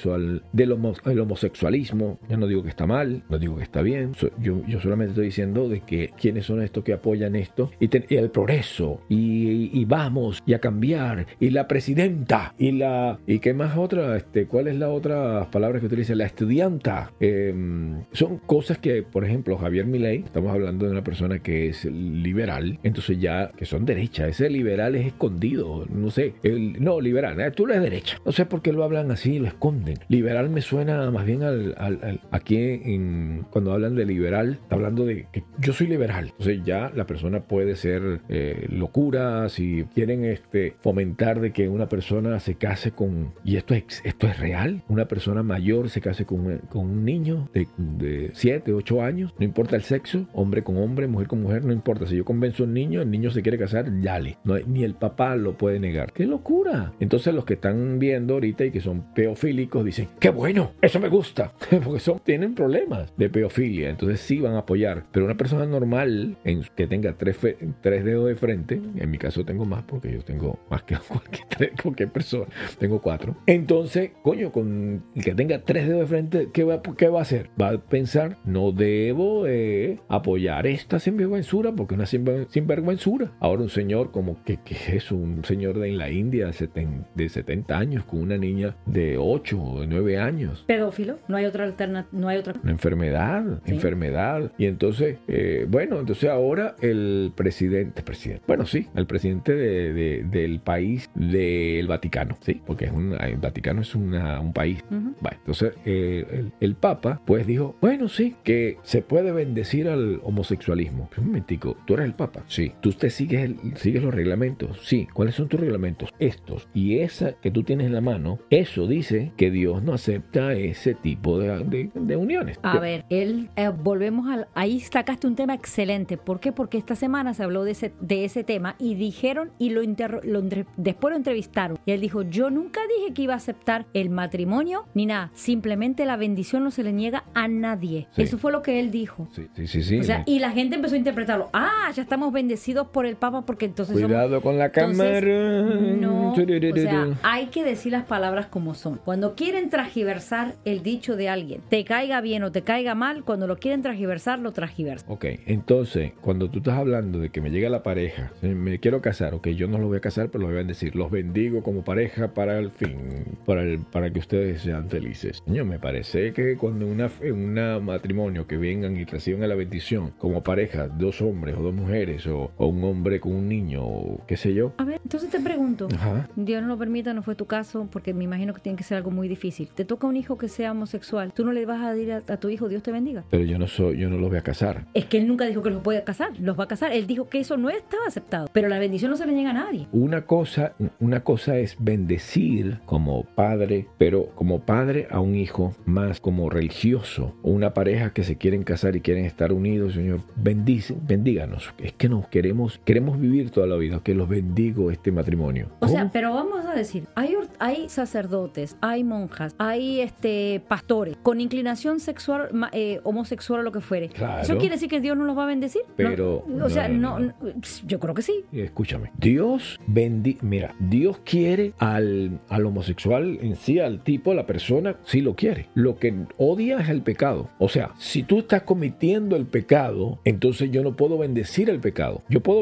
del homosexualismo. Yo no digo que está mal, no digo que está bien. Yo solamente estoy diciendo de que quiénes son estos que apoyan esto y el progreso y vamos y a cambiar y la presidenta y qué más otra, ¿cuál es la otra palabra que utiliza? La estudianta. Son cosas que, por ejemplo, Javier Milei, estamos hablando de una persona que es liberal, entonces ya que son derecha, ese liberal es escondido, no sé, liberal, tú eres derecha, no sé por qué lo hablan así, lo esconden. Liberal me suena más bien aquí cuando hablan de liberal, hablando de que yo soy liberal, entonces ya la persona puede ser locura, si quieren fomentar de que una persona se case y esto es real, una persona mayor se case con un niño de 7, 8 años, no importa el sexo, hombre con hombre, mujer con mujer, no importa, si yo convenzo a un niño, el niño se quiere casar, dale, ni el papá lo puede negar. ¡Qué locura! Entonces los que están viendo ahorita y que son peofílicos dicen, ¡qué bueno! ¡Eso me gusta! Porque tienen problemas de peofilia, entonces sí van a apoyar, pero una persona normal que tenga tres dedos de frente, en mi caso tengo más porque yo tengo más que cualquier persona, tengo 4, entonces, coño, con el que tenga 3 dedos de frente, ¿qué va a hacer? Va a pensar, no debo apoyar esta sinvergüenzura porque es una sinvergüenzura. Ahora un señor como que es un señor en la India de 70 años con una niña de 8 o de 9 años. Pedófilo, no hay otra alternativa, no hay otra. Una enfermedad. Y entonces, entonces ahora el presidente, el presidente del país del Vaticano, sí, porque el Vaticano es un país. Uh-huh. Bueno, entonces el Papa pues dijo, bueno, sí, que se puede bendecir al homosexualismo. Un momentico, ¿tú eres el Papa? Sí. ¿Tú sigues los reglamentos? Sí. ¿Cuáles son tus reglamentos? Estos. Y esa que tú tienes en la mano, eso dice que Dios no acepta ese tipo de uniones. A ver, volvemos ahí sacaste un tema excelente. ¿Por qué? Porque esta semana se habló de ese tema y dijeron y después lo entrevistaron. Y él dijo, yo nunca dije que iba a aceptar el matrimonio ni nada. Simplemente la bendición no se le niega a nadie. Sí. Eso fue lo que él dijo. Sí. O sea, y la gente empezó a interpretarlo. Ya estamos bendecidos por el Papa porque entonces cuidado con la cámara. No, o sea, hay que decir las palabras como son. Cuando quieren transgiversar el dicho de alguien, te caiga bien o te caiga mal, cuando lo quieren transgiversar, lo transgiversan. Ok, Ok, entonces, cuando tú estás hablando de que me llega la pareja, me quiero casar, ok, yo no los voy a casar, pero los voy a bendecir. Los bendigo como pareja para el fin, para que ustedes sean felices. Señor, me parece que cuando en un matrimonio que vengan y reciban la bendición como pareja, 2 hombres o 2 mujeres, o un hombre con un niño, o qué sé yo. A ver, entonces te pregunto, Ajá. Dios no lo permita, no fue tu caso, porque me imagino que tiene que ser algo muy difícil. Te toca un hijo que sea homosexual, tú no le vas a decir a tu hijo, Dios te bendiga. Pero yo no los voy a casar. Es que él nunca dijo que los puede casar, los va a casar. Él dijo que eso no estaba aceptado, pero la bendición no se le llega a nadie. Una cosa es bendecir como padre, pero como padre a un hijo, más como religioso, o una pareja que se quieren casar y quieren estar unidos. Señor, bendíganos. Es que nos queremos vivir toda la vida, que los bendigo este matrimonio. O sea, pero vamos a decir, hay sacerdotes, hay monjas, hay pastores con inclinación sexual, homosexual o lo que fuere. Claro. ¿Eso quiere decir que Dios no los va a bendecir? Pero no, yo creo que sí. Escúchame, Dios quiere al homosexual en sí, al tipo, la persona, sí lo quiere. Lo que odia es el pecado. O sea, si tú estás cometiendo el pecado, entonces yo no puedo bendecir el pecado. Yo puedo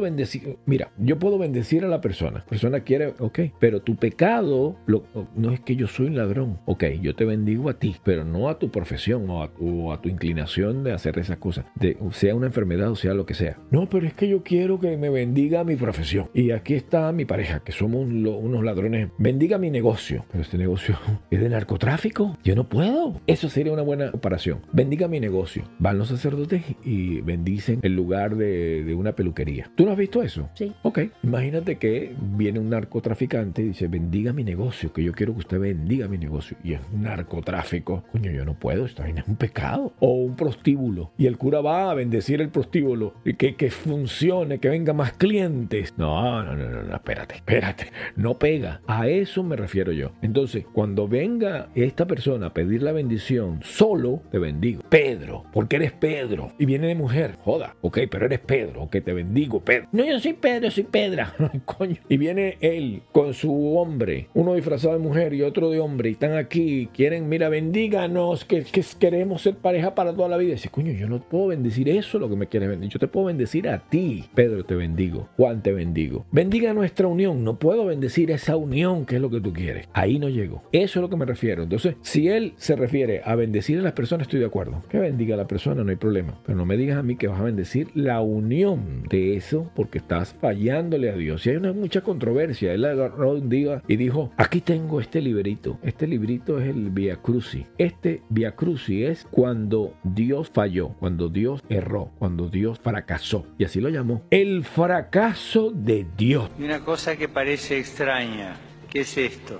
bendecir a la persona. La persona quiere, ok, pero tu pecado no es que yo soy un ladrón. Ok, yo te bendigo a ti, pero no a tu profesión o a tu inclinación de hacer esas cosas, sea una enfermedad o sea lo que sea. No, pero es que yo quiero que me bendiga mi profesión. Y aquí está mi pareja, que somos unos ladrones. Bendiga mi negocio. Pero este negocio es de narcotráfico. Yo no puedo. Eso sería una buena comparación. Bendiga mi negocio. Van los sacerdotes y bendicen el lugar de una peluquería. ¿Tú no has visto eso? Sí. Ok. Imagínate que viene un narcotraficante y dice, bendiga mi negocio, que yo quiero que usted bendiga mi negocio. Y es narcotráfico. Coño, yo no puedo. Esto es un pecado. O un prostíbulo. Y el cura va a bendecir el prostíbulo. Y que funcione, que venga más clientes. No, espérate. No pega. A eso me refiero yo. Entonces, cuando venga esta persona a pedir la bendición, solo te bendigo. Pedro, porque eres Pedro. Y viene de mujer. Joda. Ok, pero eres Pedro. Ok, te bendigo, Pedro. No, yo soy Pedro, soy Pedra. Coño. Y viene él con su hombre. Uno disfrazado de mujer y otro de hombre. Y están aquí. Quieren, mira, bendíganos. Que queremos ser pareja para toda la vida. Y dice, coño, yo no puedo bendecir eso, lo que me quieres bendecir. Yo te puedo bendecir a ti. Pedro, te bendigo. Juan, te bendigo. Bendiga nuestra unión. No puedo bendecir esa unión que es lo que tú quieres. Ahí no llego. Eso es lo que me refiero. Entonces, si él se refiere a bendecir a las personas, estoy de acuerdo. Que bendiga a la persona, no hay problema. Pero no me digas a mí que vas a bendecir la unión de eso porque estás fallándole a Dios. Y hay mucha controversia. Él agarró un día y dijo, aquí tengo este librito. Este librito es el Via Crucis. Este Via Crucis es cuando Dios falló, cuando Dios erró, cuando Dios fracasó. Y así lo llamó. El fracaso de Dios. Y una cosa que parece extraña. ¿Qué es esto?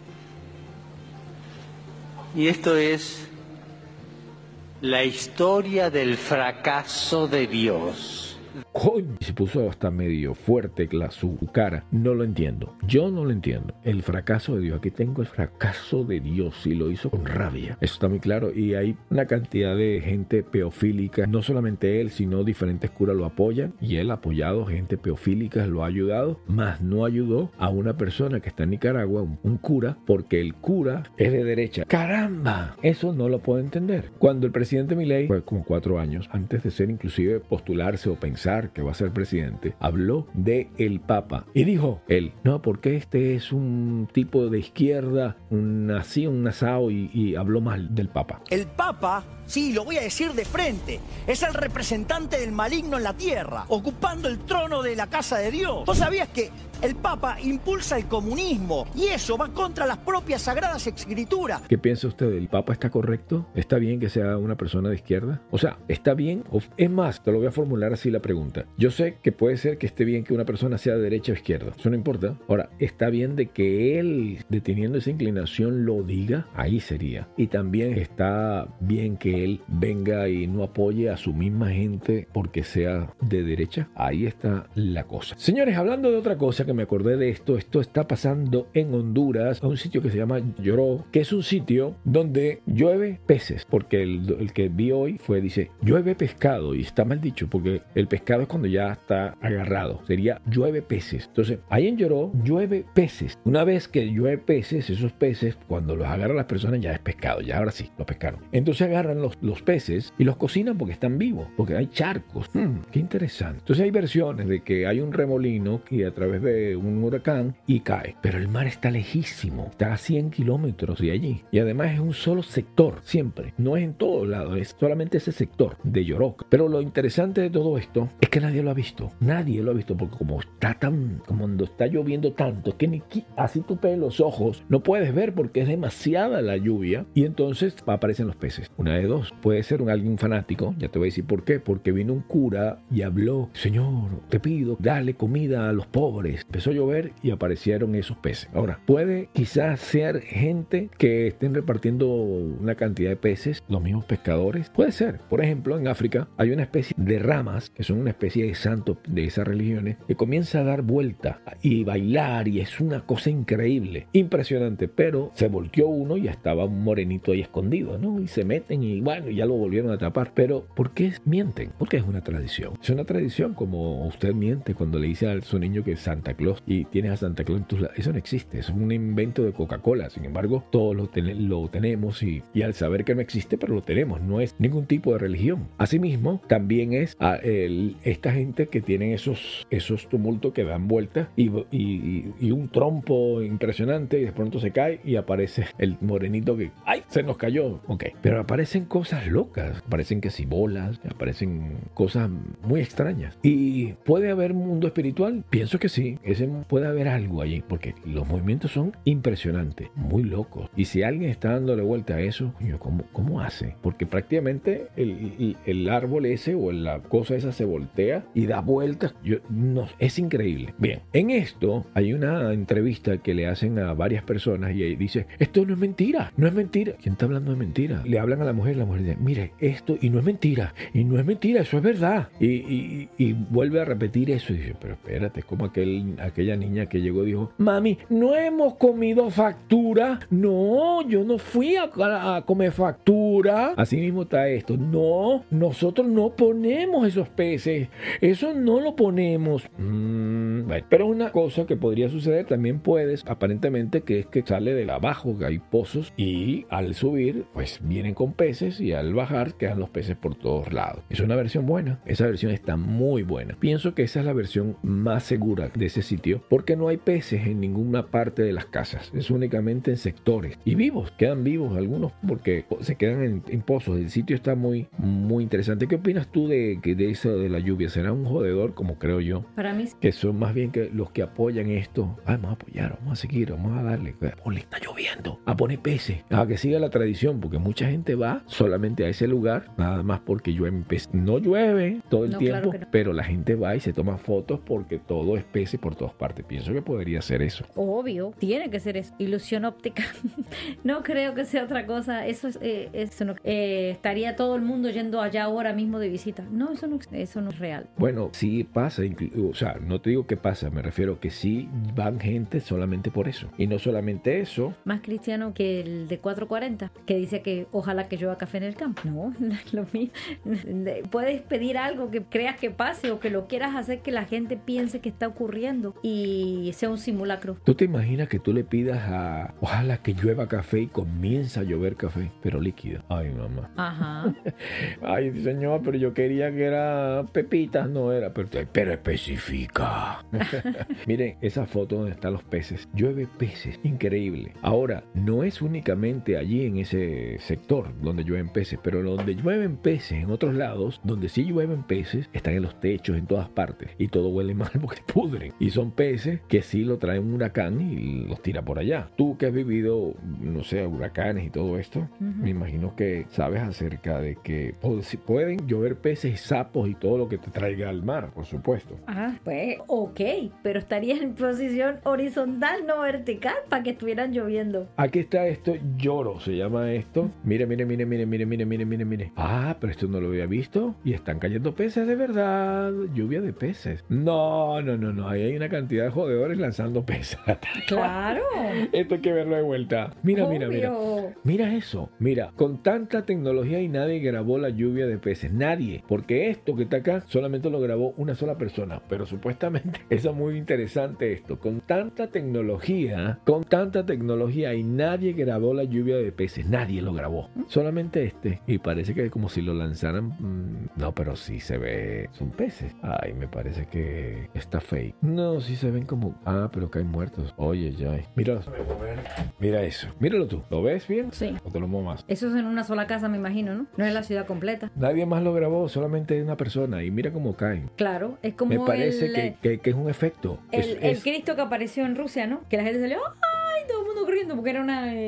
Y esto es la historia del fracaso de Dios. Coño, se puso hasta medio fuerte su cara. No lo entiendo. Yo no lo entiendo. El fracaso de Dios. Aquí tengo el fracaso de Dios y lo hizo con rabia. Eso está muy claro. Y hay una cantidad de gente peofílica. No solamente él, sino diferentes curas lo apoyan. Y él ha apoyado gente peofílica, lo ha ayudado. Más no ayudó a una persona que está en Nicaragua, un cura, porque el cura es de derecha. ¡Caramba! Eso no lo puedo entender. Cuando el presidente Milei, fue como 4 años, antes de ser inclusive postularse o pensar que va a ser presidente, habló de el Papa y dijo él, no, porque este es un tipo de izquierda, un asado y habló mal del Papa. El Papa, sí, lo voy a decir de frente, es el representante del maligno en la tierra, ocupando el trono de la casa de Dios. ¿Vos sabías que el Papa impulsa el comunismo y eso va contra las propias sagradas escrituras? ¿Qué piensa usted? ¿El Papa está correcto? ¿Está bien que sea una persona de izquierda? O sea, ¿está bien? Es más, te lo voy a formular así la pregunta. Yo sé que puede ser que esté bien que una persona sea de derecha o izquierda. Eso no importa. Ahora, ¿está bien de que él, deteniendo esa inclinación, lo diga? Ahí sería. Y también está bien que él venga y no apoye a su misma gente porque sea de derecha. Ahí está la cosa. Señores, hablando de otra cosa que me acordé de esto está pasando en Honduras, a un sitio que se llama Lloró, que es un sitio donde llueve peces, porque el que vi hoy dice, llueve pescado, y está mal dicho, porque el pescado es cuando ya está agarrado, sería llueve peces. Entonces, ahí en Lloró llueve peces. Una vez que llueve peces, esos peces, cuando los agarran las personas ya es pescado, ya ahora sí, los pescaron. Entonces agarran los peces y los cocinan porque están vivos, porque hay charcos. Qué interesante. Entonces hay versiones de que hay un remolino que a través de un huracán y cae, pero el mar está lejísimo, está a 100 kilómetros de allí, y además es un solo sector, siempre, no es en todos lados, es solamente ese sector de Yoroc. Pero lo interesante de todo esto es que nadie lo ha visto, porque como cuando está lloviendo tanto, es que ni así tú pegas los ojos, no puedes ver porque es demasiada la lluvia, y entonces aparecen los peces. Una de dos, puede ser alguien fanático, ya te voy a decir por qué, porque vino un cura y habló: Señor, te pido, dale comida a los pobres. Empezó a llover y aparecieron esos peces. Ahora, puede quizás ser gente que estén repartiendo una cantidad de peces, los mismos pescadores. Puede ser. Por ejemplo, en África hay una especie de ramas, que son una especie de santos de esas religiones, que comienza a dar vuelta y bailar, y es una cosa increíble, impresionante, pero se volteó uno y estaba un morenito ahí escondido, ¿no? Y se meten y bueno, ya lo volvieron a tapar. Pero ¿por qué mienten? Porque es una tradición. Es una tradición, como usted miente cuando le dice a su niño que es Santa Claus y tienes a Santa Claus en tus lados. Eso no existe, es un invento de Coca-Cola. Sin embargo, todos lo tenemos y al saber que no existe, pero lo tenemos, no es ningún tipo de religión. Asimismo, también es esta gente que tienen esos tumultos que dan vueltas y un trompo impresionante, y de pronto se cae y aparece el morenito que ¡ay! Se nos cayó. Ok, pero aparecen cosas locas, aparecen que si bolas, aparecen cosas muy extrañas. ¿Y puede haber mundo espiritual? Pienso que sí, puede haber algo allí, porque los movimientos son impresionantes, muy locos. Y si alguien está dándole vuelta a eso, ¿cómo hace? Porque prácticamente el árbol ese o la cosa esa se voltea y da vueltas. Es increíble. Bien, en esto hay una entrevista que le hacen a varias personas y dice: esto no es mentira, no es mentira. ¿Quién está hablando de mentira? Le hablan a la mujer dice: mire, esto, y no es mentira, eso es verdad. Y vuelve a repetir eso y dice: pero espérate, es como aquella niña que llegó y dijo: mami, no hemos comido factura. No, yo no fui a comer factura. Así mismo está esto. No, nosotros no ponemos esos peces, eso no lo ponemos. Bueno, pero una cosa que podría suceder también aparentemente, que es que sale de abajo, que hay pozos, y al subir pues vienen con peces, y al bajar quedan los peces por todos lados. Es una versión buena, esa versión está muy buena. Pienso que esa es la versión más segura de ese sitio, porque no hay peces en ninguna parte de las casas, es únicamente en sectores, y quedan vivos algunos porque se quedan en pozos. El sitio está muy, muy interesante. ¿Qué opinas tú de eso de la lluvia? ¿Será un jodedor, como creo yo? Para mí, que son más bien que los que apoyan esto. Vamos a apoyar, vamos a seguir, vamos a darle. Le está lloviendo, a poner peces, a que siga la tradición, porque mucha gente va solamente a ese lugar nada más porque llueve. No llueve todo el tiempo, claro, pero la gente va y se toma fotos porque todo es peces por todas partes. Pienso que podría ser eso. Obvio, tiene que ser eso. Ilusión óptica. No creo que sea otra cosa. Eso no. Estaría todo el mundo yendo allá ahora mismo de visita. No, eso no es real. Bueno, sí pasa, o sea, no te digo que pasa, me refiero que sí van gente solamente por eso. Y no solamente eso. Más cristiano que el de 440, que dice que ojalá que llueva café en el campo. No, lo mismo. Puedes pedir algo que creas que pase o que lo quieras hacer que la gente piense que está ocurriendo y sea un simulacro. ¿Tú te imaginas que tú le pidas ojalá que llueva café y comienza a llover café, pero líquido? Ay, mamá. Ajá. Ay, señor, pero yo quería que era pepitas, no era, pero especifica. Miren, esa foto donde están los peces. Llueve peces, increíble. Ahora, no es únicamente allí en ese sector donde llueven peces, pero donde llueven peces en otros lados, donde sí llueven peces, están en los techos, en todas partes. Y todo huele mal porque pudren. Y son peces que sí lo trae un huracán y los tira por allá. Tú que has vivido, no sé, huracanes y todo esto, me imagino que sabes acerca de que pueden llover peces, sapos y todo lo que te traiga al mar, por supuesto. Ah, pues, ok, pero estaría en posición horizontal, no vertical, para que estuvieran lloviendo. Aquí está esto, lloro, se llama esto. Mire. Ah, pero esto no lo había visto. Y están cayendo peces de verdad, lluvia de peces. No, ahí hay una cantidad de jodedores lanzando peces. Claro. Esto hay que verlo de vuelta. Mira. Mira eso. Mira, con tanta tecnología y nadie grabó la lluvia de peces. Nadie. Porque esto que está acá solamente lo grabó una sola persona. Pero supuestamente Eso es muy interesante esto. Con tanta tecnología y nadie grabó la lluvia de peces. Nadie lo grabó. Solamente este. Y parece que como si lo lanzaran. No, pero sí se ve. Son peces. Ay, me parece que está fake. No, sí se ven como. Ah, pero caen muertos. Oye, ya. Mira eso. Míralo tú. ¿Lo ves bien? Sí. ¿O te lo muevo más? Eso es en una sola casa, me imagino, ¿no? No es la ciudad completa. Nadie más lo grabó, solamente una persona. Y mira cómo caen. Claro, es como me parece que es un efecto. El Cristo que apareció en Rusia, ¿no? Que la gente salió, ¡ay! Todo el mundo corriendo porque era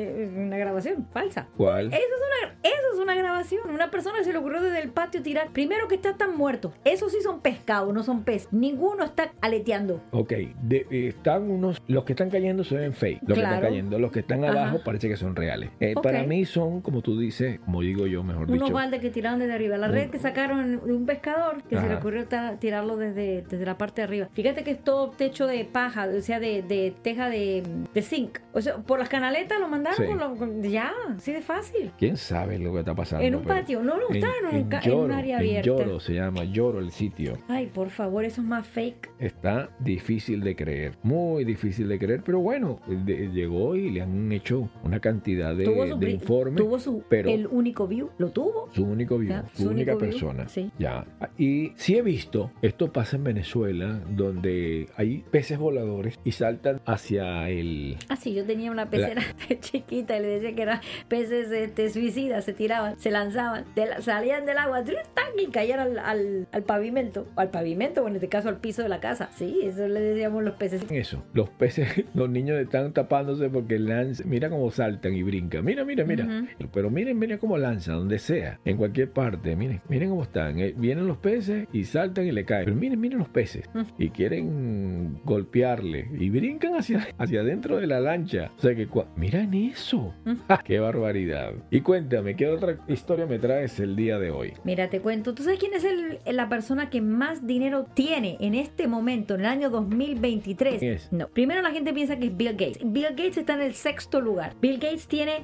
una grabación falsa. ¿Cuál? Eso es una grabación. Una persona se le ocurrió desde el patio tirar. Primero que están muertos. Esos sí son pescados, no son peces. Ninguno está aleteando. Ok, están unos. Los que están cayendo se ven fake. Los que están cayendo. Los que están abajo parece que son reales. Para mí son, como tú dices, como digo yo, mejor dicho. Unos baldes que tiraron desde arriba. La red que sacaron de un pescador que se le ocurrió tirarlo desde la parte de arriba. Fíjate que es todo techo de paja, o sea, de teja de zinc. O sea, por las canaletas lo mandaron ya, así de fácil. ¿Quién sabe lo que está pasando? En un patio, no está en un área abierta. Lloro, se llama Lloro el sitio. Ay, por favor, eso es más fake. Está difícil de creer, muy difícil de creer, pero bueno, llegó y le han hecho una cantidad de informes. Tuvo el único view, lo tuvo. Su único view, su única persona. Sí. Ya. Y sí he visto, esto pasa en Venezuela, donde hay peces voladores y saltan hacia el... Ah, sí, yo tenía una pecera chiquita y le decía que eran peces suicidas, se tiraban, se lanzaban, salían del agua y caían al pavimento, o en este caso al piso de la casa. Sí, eso le decíamos los peces. Eso, los peces, los niños están tapándose porque lanzan, mira cómo saltan y brincan, mira. Uh-huh. Pero miren cómo lanzan, donde sea, en cualquier parte, miren cómo están, vienen los peces y saltan y le caen, pero miren los peces, y quieren golpearle, y brincan hacia adentro de la lancha, o sea que, miren eso, ¡qué barbaridad! Y cuéntame, ¿qué otra historia me traes el día de hoy? Mira, te cuento, ¿tú sabes quién es la persona que más dinero tiene en este momento, en el año 2023? ¿Quién es? No, primero la gente piensa que es Bill Gates. Bill Gates está en el 6º lugar. Bill Gates tiene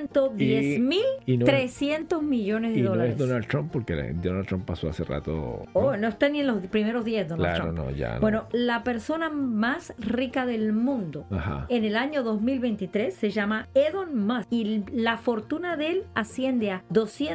110.300 millones de dólares. Y no es Donald Trump, porque Donald Trump pasó hace rato. No está ni en los primeros 10, Donald Trump. Claro, no, ya no. Bueno, la persona más rica del mundo en el año 2023 se llama Elon Musk y la fortuna de él asciende a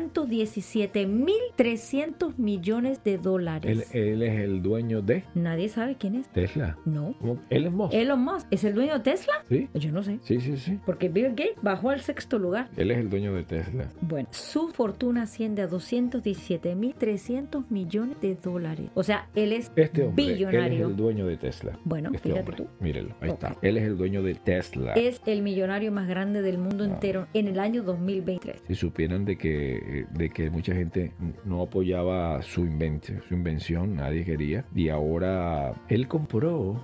217.300 millones de dólares. Él es el dueño de... Nadie sabe quién es. Tesla. No. Elon Musk. Elon Musk. ¿Es el dueño de Tesla? Sí. Yo no sé. Sí. Porque Bill Gates bajó al 6º lugar. Él es el dueño de Tesla. Bueno, su fortuna asciende a 217.300 millones de dólares. O sea, él es billonario. Él es el dueño de Tesla. Bueno, fíjate tú. Mírelo, ahí está. Él es el dueño de Tesla. Es el millonario más grande del mundo entero en el año 2023. Si supieran de que mucha gente no apoyaba su invención, nadie quería. Y ahora él compró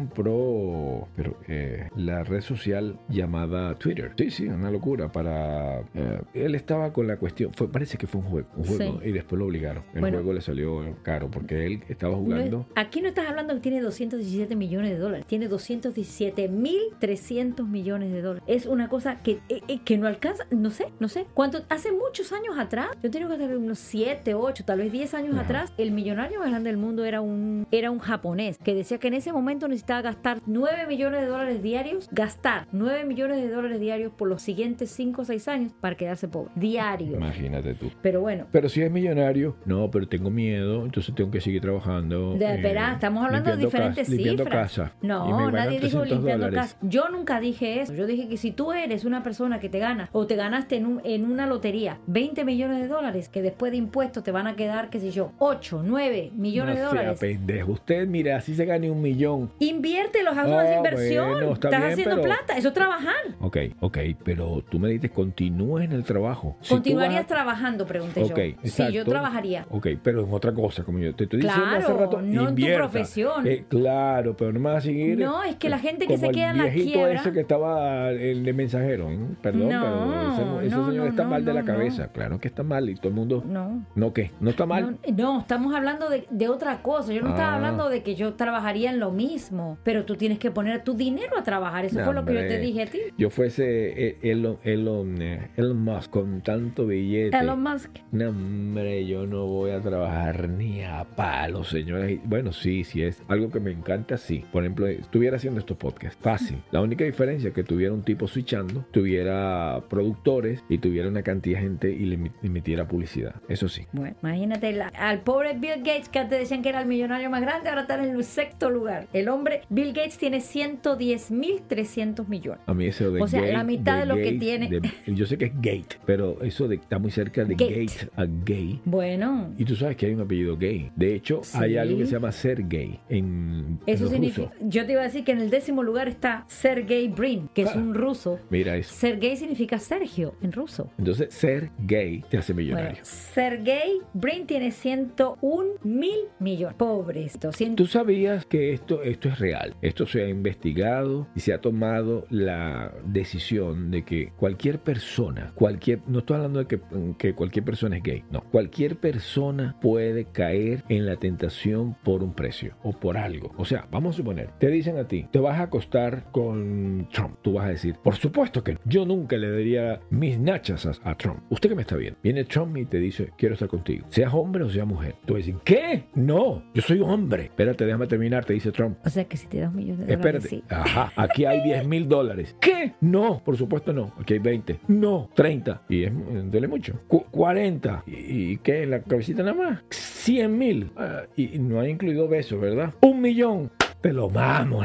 la red social llamada Twitter. Sí, una locura. Él estaba con la cuestión, parece que fue un juego sí. Y después lo obligaron. El juego le salió caro porque él estaba jugando. Aquí no estás hablando que tiene 217 millones de dólares, tiene 217.300 millones de dólares. Es una cosa que no alcanza, no sé cuánto, hace muchos años atrás, yo tengo que estar unos 7, 8, tal vez 10 años atrás, el millonario más grande del mundo era un japonés que decía que en ese momento necesitaba gastar 9 millones de dólares diarios, por los siguientes 5 o 6 años para quedarse pobre, diario. Imagínate tú. Pero bueno. Pero si es millonario, no, pero tengo miedo, entonces tengo que seguir trabajando. Espera, estamos hablando de diferentes limpiando cifras. Casa. No, nadie dijo limpiando casa. Yo nunca dije eso. Yo dije que si tú eres una persona que te ganas o te ganaste en una lotería 20 millones de dólares, que después de impuestos te van a quedar, qué sé yo, 8, 9 millones de dólares. Sea pendejo. Usted, mira, así se gane 1 millón. Inviértelo, haz una inversión. Bueno, estás bien, haciendo plata. Eso es trabajar. Ok, pero tú me dices, continúa en el trabajo. ¿Continuarías trabajando? Pregunté yo. Exacto. Sí, yo trabajaría. Ok, pero en otra cosa, como yo te estoy diciendo hace rato, no invierta. En tu profesión. Claro, pero no me vas a seguir. No, es que la gente que se queda en la quiebra. Ese que estaba el de mensajero, ¿eh? Perdón, pero ese señor está mal de la cabeza. Claro que está mal y todo el mundo... ¿No qué? ¿No está mal? No, estamos hablando de otra cosa. Yo no estaba hablando de que yo trabajaría en lo mismo, pero tú tienes que poner tu dinero a trabajar. Eso fue lo que yo te dije a ti. Yo fuese Elon Musk con tanto billete. Elon Musk. No, hombre, yo no voy a trabajar ni a palos, señores. Bueno, sí, es algo que me encanta, sí. Por ejemplo, estuviera haciendo estos podcasts. Fácil. La única diferencia es que tuviera un tipo switchando, tuviera productores y tuviera una cantidad de gente y le emitiera publicidad. Eso sí. Bueno, imagínate al pobre Bill Gates, que antes decían que era el millonario más grande, ahora está en el 6º lugar. El hombre, Bill Gates, tiene 110.300 millones. A mí eso de o sea, la mitad de lo que tiene. Yo sé que es Gate, pero eso está muy cerca de Gate a gay. Bueno. Y tú sabes que hay un apellido gay. De hecho, hay algo que se llama ser gay en eso significa ruso. Yo te iba a decir que en el 10º lugar está Sergey Brin, que es un ruso. Mira eso. Sergey significa Sergio en ruso. Entonces, ser gay te hace millonario. Bueno, Sergey Brin tiene 101.000 millones. Pobres. Tú sabías que esto es real. Esto se ha investigado y se ha tomado la decisión de que cualquier persona, no estoy hablando de que cualquier persona es gay, no. Cualquier persona puede caer en la tentación por un precio o por algo. O sea, vamos a suponer, te dicen a ti, te vas a acostar con Trump. Tú vas a decir, por supuesto que yo nunca le daría mis nachas a Trump. Usted que me está viendo, viene Trump y te dice, quiero estar contigo. Seas hombre o seas mujer. Tú vas a decir, ¿qué? No, yo soy hombre. Espérate, déjame terminar, te dice Trump. O sea que si te das millones de dólares, sí. Ajá, aquí hay $10,000. ¿Qué? No, por supuesto no. Aquí hay 20. No, 30. Y duele mucho. 40. ¿Y qué? ¿La cabecita nada más? 100,000. Y no ha incluido besos, ¿verdad? 1,000,000. Te lo mamo.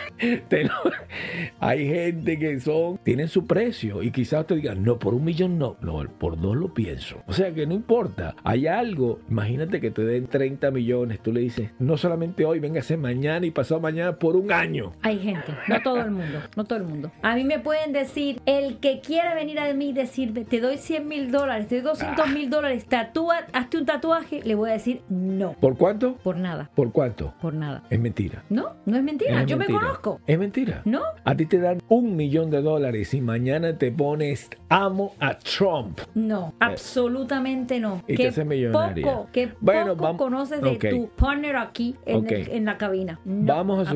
Hay gente que tienen su precio y quizás te digan, no, por 1,000,000 no, por 2 lo pienso. O sea que no importa, hay algo. Imagínate que te den 30 millones, tú le dices, no solamente hoy, véngase mañana y pasado mañana por 1 año. Hay gente, no todo el mundo. A mí me pueden decir, el que quiera venir a mí y decirme, te doy $100,000, te doy $200,000, hazte un tatuaje, le voy a decir no. ¿Por cuánto? Por nada. ¿Por cuánto? Por nada. Es mentira. No es mentira. Yo me conozco. Es mentira. ¿No? A ti te dan $1,000,000 y mañana te pones amo a Trump. No, absolutamente no. Y te haces millonaria. Poco conoces de tu partner aquí en la cabina. No, vamos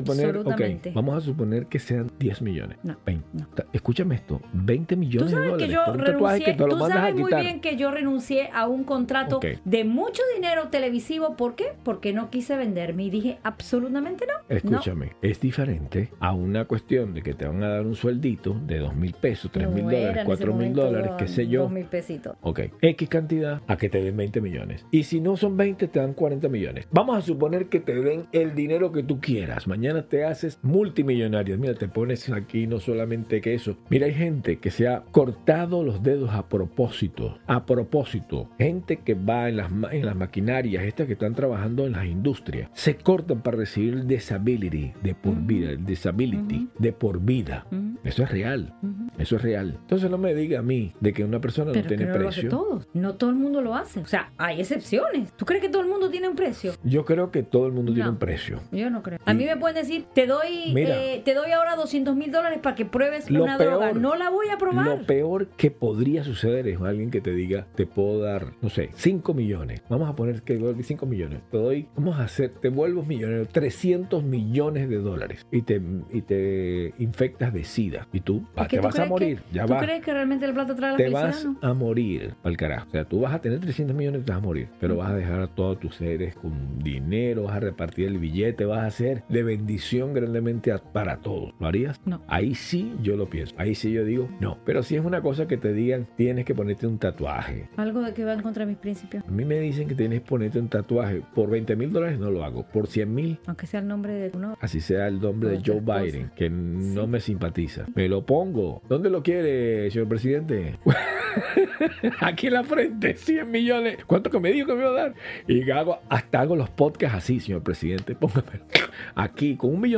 a suponer que sean 10 millones. No, 20. No. Escúchame esto, $20 millones. Tú sabes que yo renuncié, tú sabes muy bien que yo renuncié a un contrato de mucho dinero televisivo. ¿Por qué? Porque no quise venderme y dije absolutamente no. Escúchame, es diferente a una cuestión de que te van a dar un sueldito de $2,000, $3,000, $4,000, qué sé yo. 2,000 pesitos. Ok, X cantidad a que te den 20 millones. Y si no son 20, te dan 40 millones. Vamos a suponer que te den el dinero que tú quieras. Mañana te haces multimillonario. Mira, te pones aquí no solamente que eso. Mira, hay gente que se ha cortado los dedos a propósito. A propósito. Gente que va en las maquinarias, estas que están trabajando en las industrias, se cortan para recibir el disability de por vida. El disability de por vida. Eso es real. Eso es real. Entonces no me diga a mí de que una persona no tiene precio. Lo hace todo. No todo el mundo lo hace. O sea, hay excepciones. ¿Tú crees que todo el mundo tiene un precio? Yo creo que todo el mundo tiene un precio. Yo no creo. A mí me pueden decir, te doy ahora $200,000 para que pruebes una droga. No la voy a probar. Lo peor que podría suceder es alguien que te diga, te puedo dar, no sé, 5 millones. Vamos a poner que 5 millones. Te vuelvo millonario, $300 millones y te infectas de SIDA. Y tú te vas a morir. ¿Tú crees que realmente el plata trae la felicidad? Te vas a morir al carajo. O sea, tú vas a tener 300 millones y te vas a morir. Pero vas a dejar a todos tus seres con dinero, vas a repartir el billete, vas a hacer de bendición grandemente para todos. ¿Lo harías? No. Ahí sí yo lo pienso. Ahí sí yo digo no. Pero si es una cosa que te digan, tienes que ponerte un tatuaje. Algo de que va en contra de mis principios. A mí me dicen que tienes que ponerte un tatuaje. Por $20,000 no lo hago. Por 100,000. Aunque sea el nombre de uno. Así sea el nombre de Joe Biden, que no me simpatiza. Me lo pongo. ¿Dónde lo quiere, señor presidente? Aquí en la frente, 100 millones. ¿Cuánto que me dijo que me iba a dar? Y hago los podcasts así, señor presidente. Póngame aquí con $1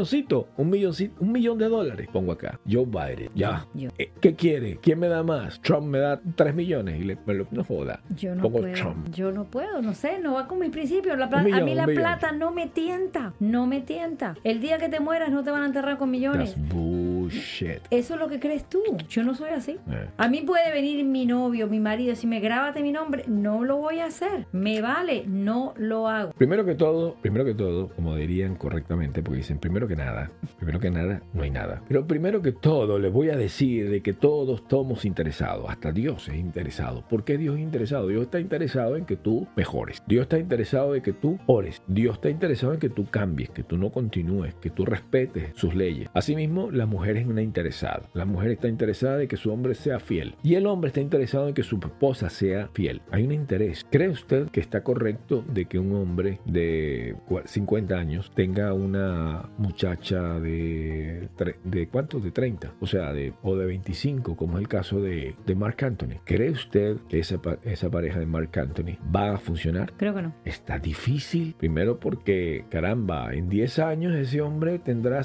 millón de dólares. Pongo acá. Joe Biden. Ya. ¿Qué quiere? ¿Quién me da más? Trump me da 3 millones y no joda. Yo no puedo. Trump. Yo no puedo, no sé, no va con mis principios. A mí la plata no me tienta. No me tienta. El día que te mueras no te van a enterrar con millones. That's bullshit. shit. Eso es lo que crees tú. Yo no soy así. A mí puede venir mi novio, mi marido, si me grábate mi nombre, no lo voy a hacer. Me vale, no lo hago. Primero que todo, como dirían correctamente, porque dicen primero que nada, no hay nada. Pero primero que todo, les voy a decir de que todos estamos interesados. Hasta Dios es interesado. ¿Por qué Dios es interesado? Dios está interesado en que tú mejores. Dios está interesado en que tú ores. Dios está interesado en que tú cambies, que tú no continúes, que tú respetes sus leyes. Asimismo, la mujer es una interesada. La mujer está interesada en que su hombre sea fiel. Y el hombre está interesado en que su esposa sea fiel. Hay un interés. ¿Cree usted que está correcto de que un hombre de 50 años tenga una muchacha de ¿cuántos? De 30. O sea, de 25, como es el caso de Marc Anthony. ¿Cree usted que esa pareja de Marc Anthony va a funcionar? Creo que no. Está difícil. Primero porque, caramba, en 10 años ese hombre tendrá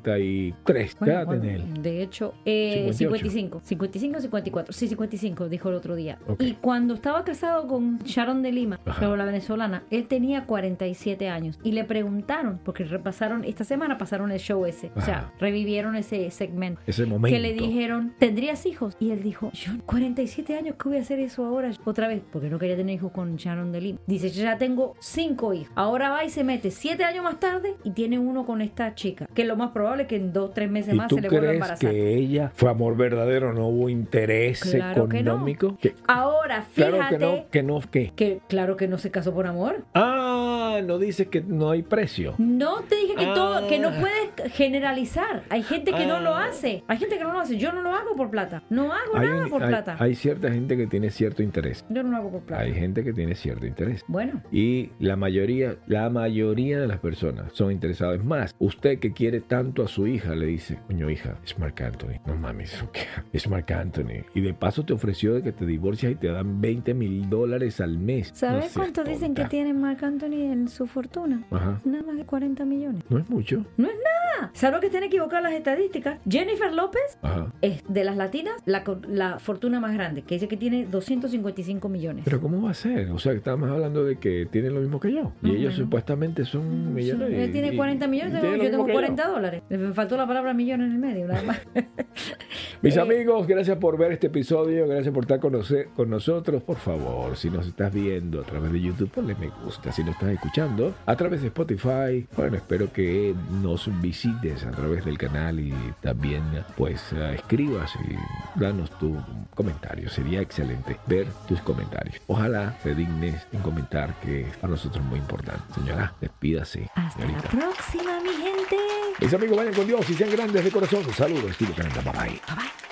73. ¿Qué edad tiene él? De hecho, 55, 54. Sí, 55, dijo el otro día. Okay. Y cuando estaba casado con Sharon de Lima, pero la venezolana, él tenía 47 años. Y le preguntaron, porque esta semana pasaron el show ese. O sea, revivieron ese segmento. Ese momento. Que le dijeron, ¿tendrías hijos? Y él dijo, yo 47 años, ¿qué voy a hacer eso ahora? Otra vez, porque no quería tener hijos con Sharon de Lima. Dice, yo ya tengo 5 hijos. Ahora va y se mete 7 años más tarde y tiene uno con esta chica. Que lo más probable es que en 2-3 meses más se le vuelva a embarazar. ¿Y tú crees que ella fue amor verdadero? ¿No hubo interés económico? Que no. Ahora, fíjate... Que claro que no se casó por amor. No dice que no hay precio. No te dije que no puedes generalizar. Hay gente que no lo hace. Yo no lo hago por plata. No hago nada por plata. Hay cierta gente que tiene cierto interés. Yo no lo hago por plata. Hay gente que tiene cierto interés. Bueno. Y la mayoría de las personas son interesadas. Es más, usted que quiere tanto a su hija le dice, coño hija, es Marc Anthony. No mames, es Marc Anthony. Y de paso te ofreció de que te divorcias y te dan $20,000 al mes. ¿Sabes cuánto dicen que tiene Marc Anthony en su fortuna? Ajá. Nada más de 40 millones. No es mucho. No es nada. ¿Sabes que tiene que equivocar las estadísticas? Jennifer López es de las latinas la fortuna más grande, que dice que tiene 255 millones. ¿Pero cómo va a ser? O sea, estamos hablando de que tienen lo mismo que yo. Y ellos supuestamente son millonarios. Él tiene 40 millones, yo tengo $40. Me faltó la palabra millón en el medio, nada más. Mis amigos, gracias por ver este episodio, gracias por estar con nosotros. Por favor, si nos estás viendo a través de YouTube, ponle me gusta. Si nos estás escuchando a través de Spotify, bueno, espero que nos visites a través del canal y también pues escribas y danos tu comentario. Sería excelente ver tus comentarios. Ojalá te dignes en comentar, que es para nosotros muy importante. Señora, despídase. Hasta la próxima, mi gente. Mis amigos, vayan con Dios y sean grandes de corazón. Saludos, estilo Cananda. Bye bye. Bye bye.